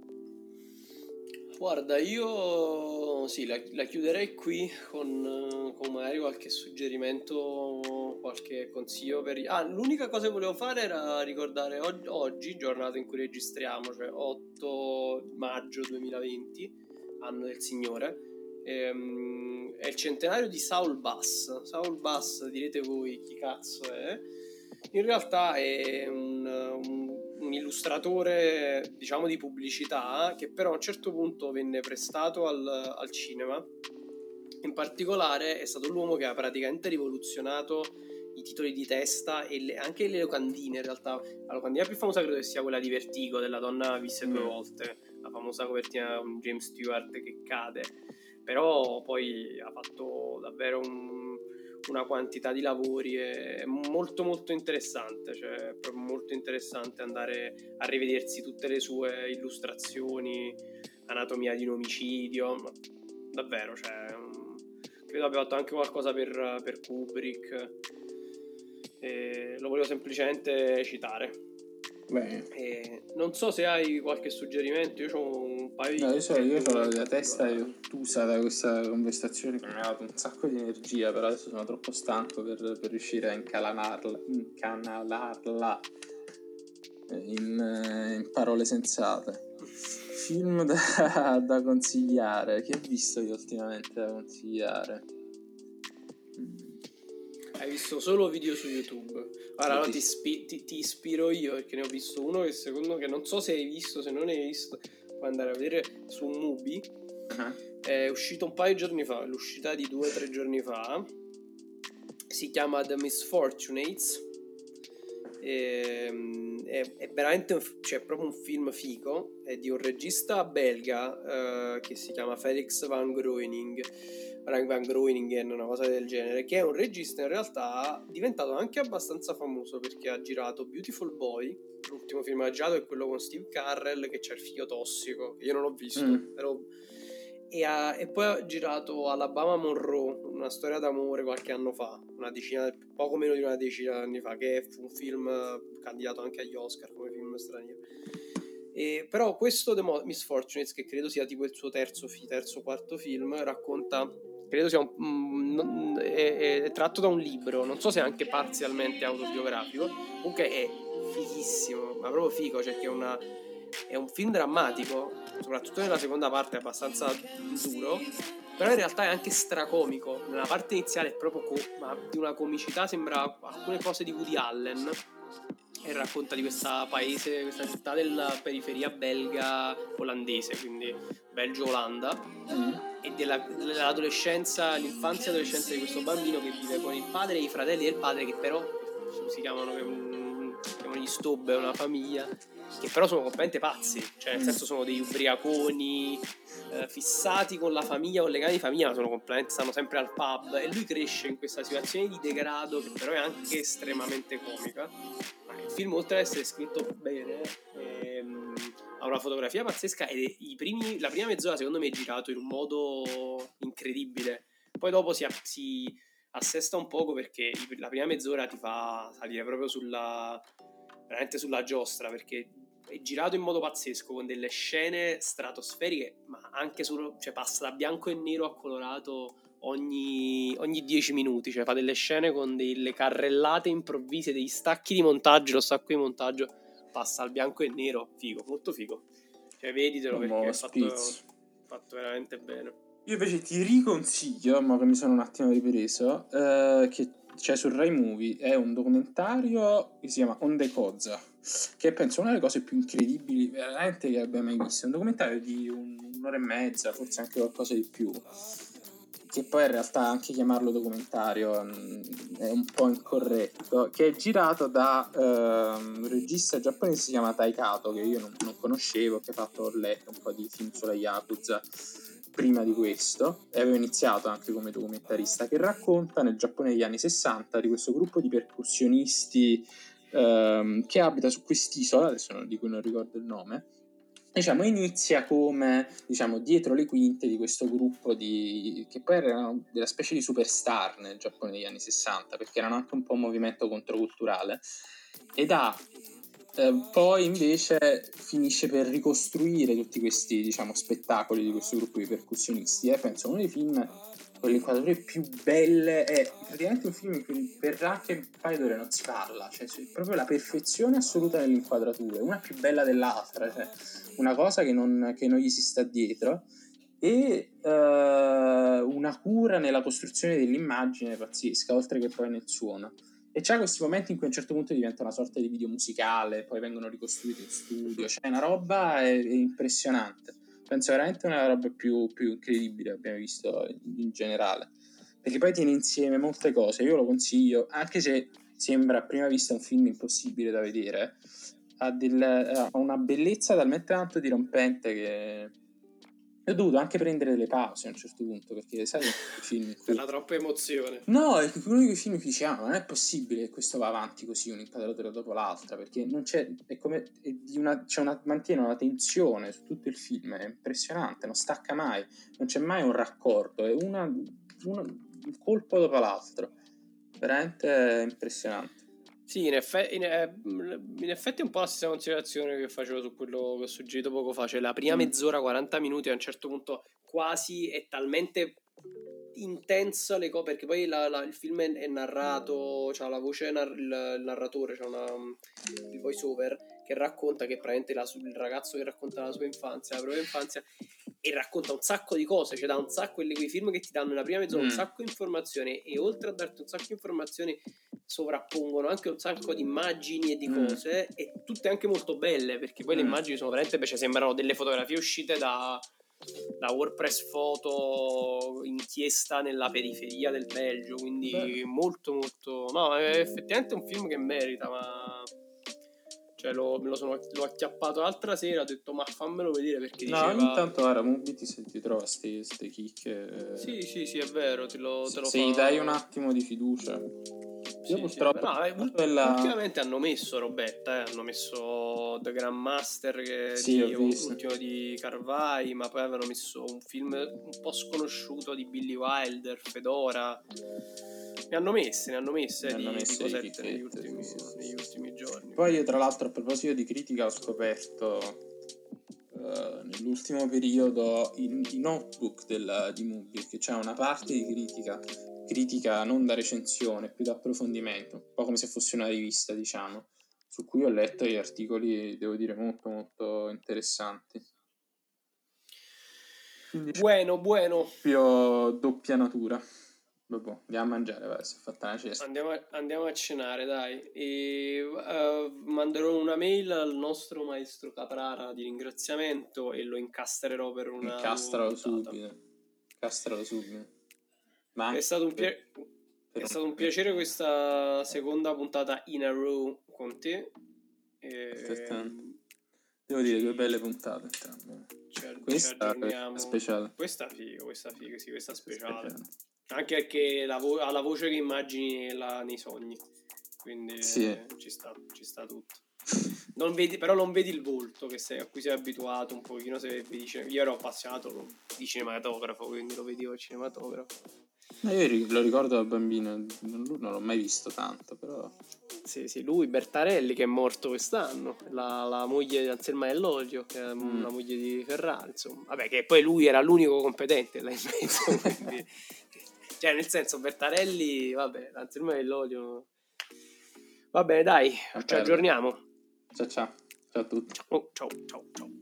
Guarda, io sì, la chiuderei qui con magari qualche suggerimento, qualche consiglio l'unica cosa che volevo fare era ricordare oggi, giornata in cui registriamo, cioè 8 maggio 2020, anno del Signore, è il centenario di Saul Bass. Saul Bass, direte voi chi cazzo è? In realtà è un illustratore, diciamo, di pubblicità, che però a un certo punto venne prestato al cinema. In particolare è stato l'uomo che ha praticamente rivoluzionato i titoli di testa e anche le locandine. In realtà la locandina più famosa credo che sia quella di Vertigo, della donna viste 2 volte, la famosa copertina con James Stewart che cade. Però poi ha fatto davvero una quantità di lavori, è molto molto interessante, cioè è proprio molto interessante andare a rivedersi tutte le sue illustrazioni, anatomia di un omicidio, davvero, cioè credo abbia fatto anche qualcosa per Kubrick, lo volevo semplicemente citare. Non so se hai qualche suggerimento, io ho un paio di io ho la testa ottusa da questa conversazione che mi ha dato un sacco di energia, però adesso sono troppo stanco per riuscire a incanalarla in parole sensate. Film da consigliare, che ho visto io ultimamente da consigliare? Hai visto solo video su YouTube? Allora ti ispiro io, perché ne ho visto uno che secondo che non so se hai visto, se non hai visto puoi andare a vedere su Mubi. È uscito un paio di giorni fa, l'uscita di 2 o 3 giorni fa, si chiama The Misfortunates, È veramente cioè, proprio un film figo. È di un regista belga che si chiama Felix Van Groeningen, una cosa del genere, che è un regista in realtà diventato anche abbastanza famoso perché ha girato Beautiful Boy. L'ultimo film che ha girato è quello con Steve Carell, che c'è il figlio tossico, che io non ho visto, però... e poi ha girato Alabama Monroe, una storia d'amore qualche anno fa, poco meno di una decina di anni fa, che fu un film candidato anche agli Oscar come film straniero. Però questo The Misfortunates, che credo sia tipo il suo terzo quarto film, racconta, credo sia è tratto da un libro, non so se è anche parzialmente autobiografico, comunque è fighissimo, ma proprio figo, cioè che è un film drammatico, soprattutto nella seconda parte è abbastanza duro, però in realtà è anche stracomico. Nella parte iniziale è proprio ma di una comicità, sembra alcune cose di Woody Allen, e racconta di questa città della periferia belga olandese, quindi Belgio-Olanda, e dell'adolescenza, l'infanzia e adolescenza di questo bambino che vive con il padre e i fratelli del padre, che però si chiamano gli Staub, è una famiglia che però sono completamente pazzi, cioè nel senso sono degli ubriaconi fissati con la famiglia, con legami di famiglia, ma stanno sempre al pub, e lui cresce in questa situazione di degrado che però è anche estremamente comica. Ma il film, oltre ad essere scritto bene, ha una fotografia pazzesca, e la prima mezz'ora secondo me è girato in un modo incredibile. Poi dopo si assesta un poco, perché la prima mezz'ora ti fa salire proprio veramente sulla giostra, perché è girato in modo pazzesco, con delle scene stratosferiche, ma anche cioè passa da bianco e nero a colorato ogni 10 minuti, cioè fa delle scene con delle carrellate improvvise, degli stacchi di montaggio, lo stacco di montaggio passa al bianco e nero, figo, molto figo, cioè veditelo perché è fatto veramente bene. Io invece ti riconsiglio, ma che mi sono un attimo ripreso, che c'è su Rai Movie, è un documentario che si chiama On the Cosa, che penso una delle cose più incredibili veramente che abbia mai visto. È un documentario di un'ora e mezza, forse anche qualcosa di più, che poi in realtà anche chiamarlo documentario è un po' incorretto, che è girato da un regista giapponese che si chiama Taikato, che io non conoscevo, che ha fatto un po' di film sulla Yakuza prima di questo, e aveva iniziato anche come documentarista, che racconta nel Giappone degli anni 60 di questo gruppo di percussionisti che abita su quest'isola, adesso di cui non ricordo il nome. Diciamo, inizia come, diciamo, dietro le quinte di questo gruppo che poi erano della specie di superstar nel Giappone degli anni 60, perché erano anche un po' un movimento controculturale, ed poi invece finisce per ricostruire tutti questi, diciamo, spettacoli di questo gruppo di percussionisti. Penso uno dei film con le inquadrature più belle, è praticamente un film in cui per anche un paio d'ore non si parla, cioè proprio la perfezione assoluta delle inquadrature, una più bella dell'altra, cioè una cosa che non gli si sta dietro, e una cura nella costruzione dell'immagine pazzesca, oltre che poi nel suono. E c'è questi momenti in cui a un certo punto diventa una sorta di video musicale, poi vengono ricostruiti in studio, cioè una roba è impressionante. Penso veramente una roba più incredibile che abbiamo visto in generale, perché poi tiene insieme molte cose. Io lo consiglio, anche se sembra a prima vista un film impossibile da vedere, ha una bellezza talmente tanto dirompente che ho dovuto anche prendere delle pause a un certo punto, perché sai i film per la troppa emozione. No, è uno di quei film che dici, non è possibile che questo va avanti così, un'inquadratura dopo l'altra, perché non c'è, è come mantiene una tensione su tutto il film, è impressionante, non stacca mai, non c'è mai un raccordo, è un colpo dopo l'altro, veramente impressionante. Sì, in effetti è un po' la stessa considerazione che facevo su quello che ho suggerito poco fa, cioè la prima mezz'ora, 40 minuti, a un certo punto quasi è talmente intensa le cose, perché poi il film è narrato, c'ha la voce, il narratore, c'ha il voice over che racconta, che praticamente il ragazzo che racconta la sua infanzia, la propria infanzia, e racconta un sacco di cose, cioè da un sacco quei film che ti danno nella prima mezz'ora un sacco di informazioni, e oltre a darti un sacco di informazioni sovrappongono anche un sacco di immagini e di cose, e tutte anche molto belle, perché poi le immagini sono veramente, cioè sembrano delle fotografie uscite da la WordPress foto inchiesta nella periferia del Belgio, quindi molto molto, no, è effettivamente un film che merita, ma cioè l'ho acchiappato l'altra sera, ho detto ma fammelo vedere, perché No, ogni diceva tanto ora Mubi ti trova ste chicche. sì, è vero, te lo se fa. gli dai un attimo di fiducia. Io purtroppo ultimamente hanno messo robetta, hanno messo The Grandmaster l'ultimo di Carvai, ma poi avevano messo un film un po' sconosciuto di Billy Wilder, Fedora. Ne hanno messe di cosette negli ultimi giorni. Poi io tra l'altro, a proposito di critica, ho scoperto nell'ultimo periodo i notebook di Mubi, che c'è una parte di critica non da recensione, più da approfondimento, un po' come se fosse una rivista, diciamo, su cui ho letto gli articoli, devo dire, molto molto interessanti. Quindi Buono. Più doppia natura. Vabbè, andiamo a mangiare, vai, si è fatta una cesta. Andiamo a cenare, dai. E manderò una mail al nostro maestro Caprara di ringraziamento e lo incastrerò per una Incastralo subito. Ma è stato un piacere questa seconda puntata in a row con te. Devo dire, due belle puntate entrambe. Questa è speciale. Questa figa, sì, questa speciale. Anche perché ha la voce che immagini nei sogni. Quindi sì. ci sta tutto. Però non vedi il volto a cui sei abituato un pochino. Io ero appassionato di cinematografo, quindi lo vedevo al cinematografo. Io lo ricordo da bambino, non l'ho mai visto tanto, però. Sì, lui, Bertarelli, che è morto quest'anno, la moglie di Anselma Dell'Olio, che è la moglie di Ferrari, insomma. Vabbè, che poi lui era l'unico competente là in mezzo, quindi cioè, nel senso, Bertarelli, vabbè, Anselma Dell'Olio. Va bene, dai, ci aggiorniamo. Ciao a tutti. Ciao.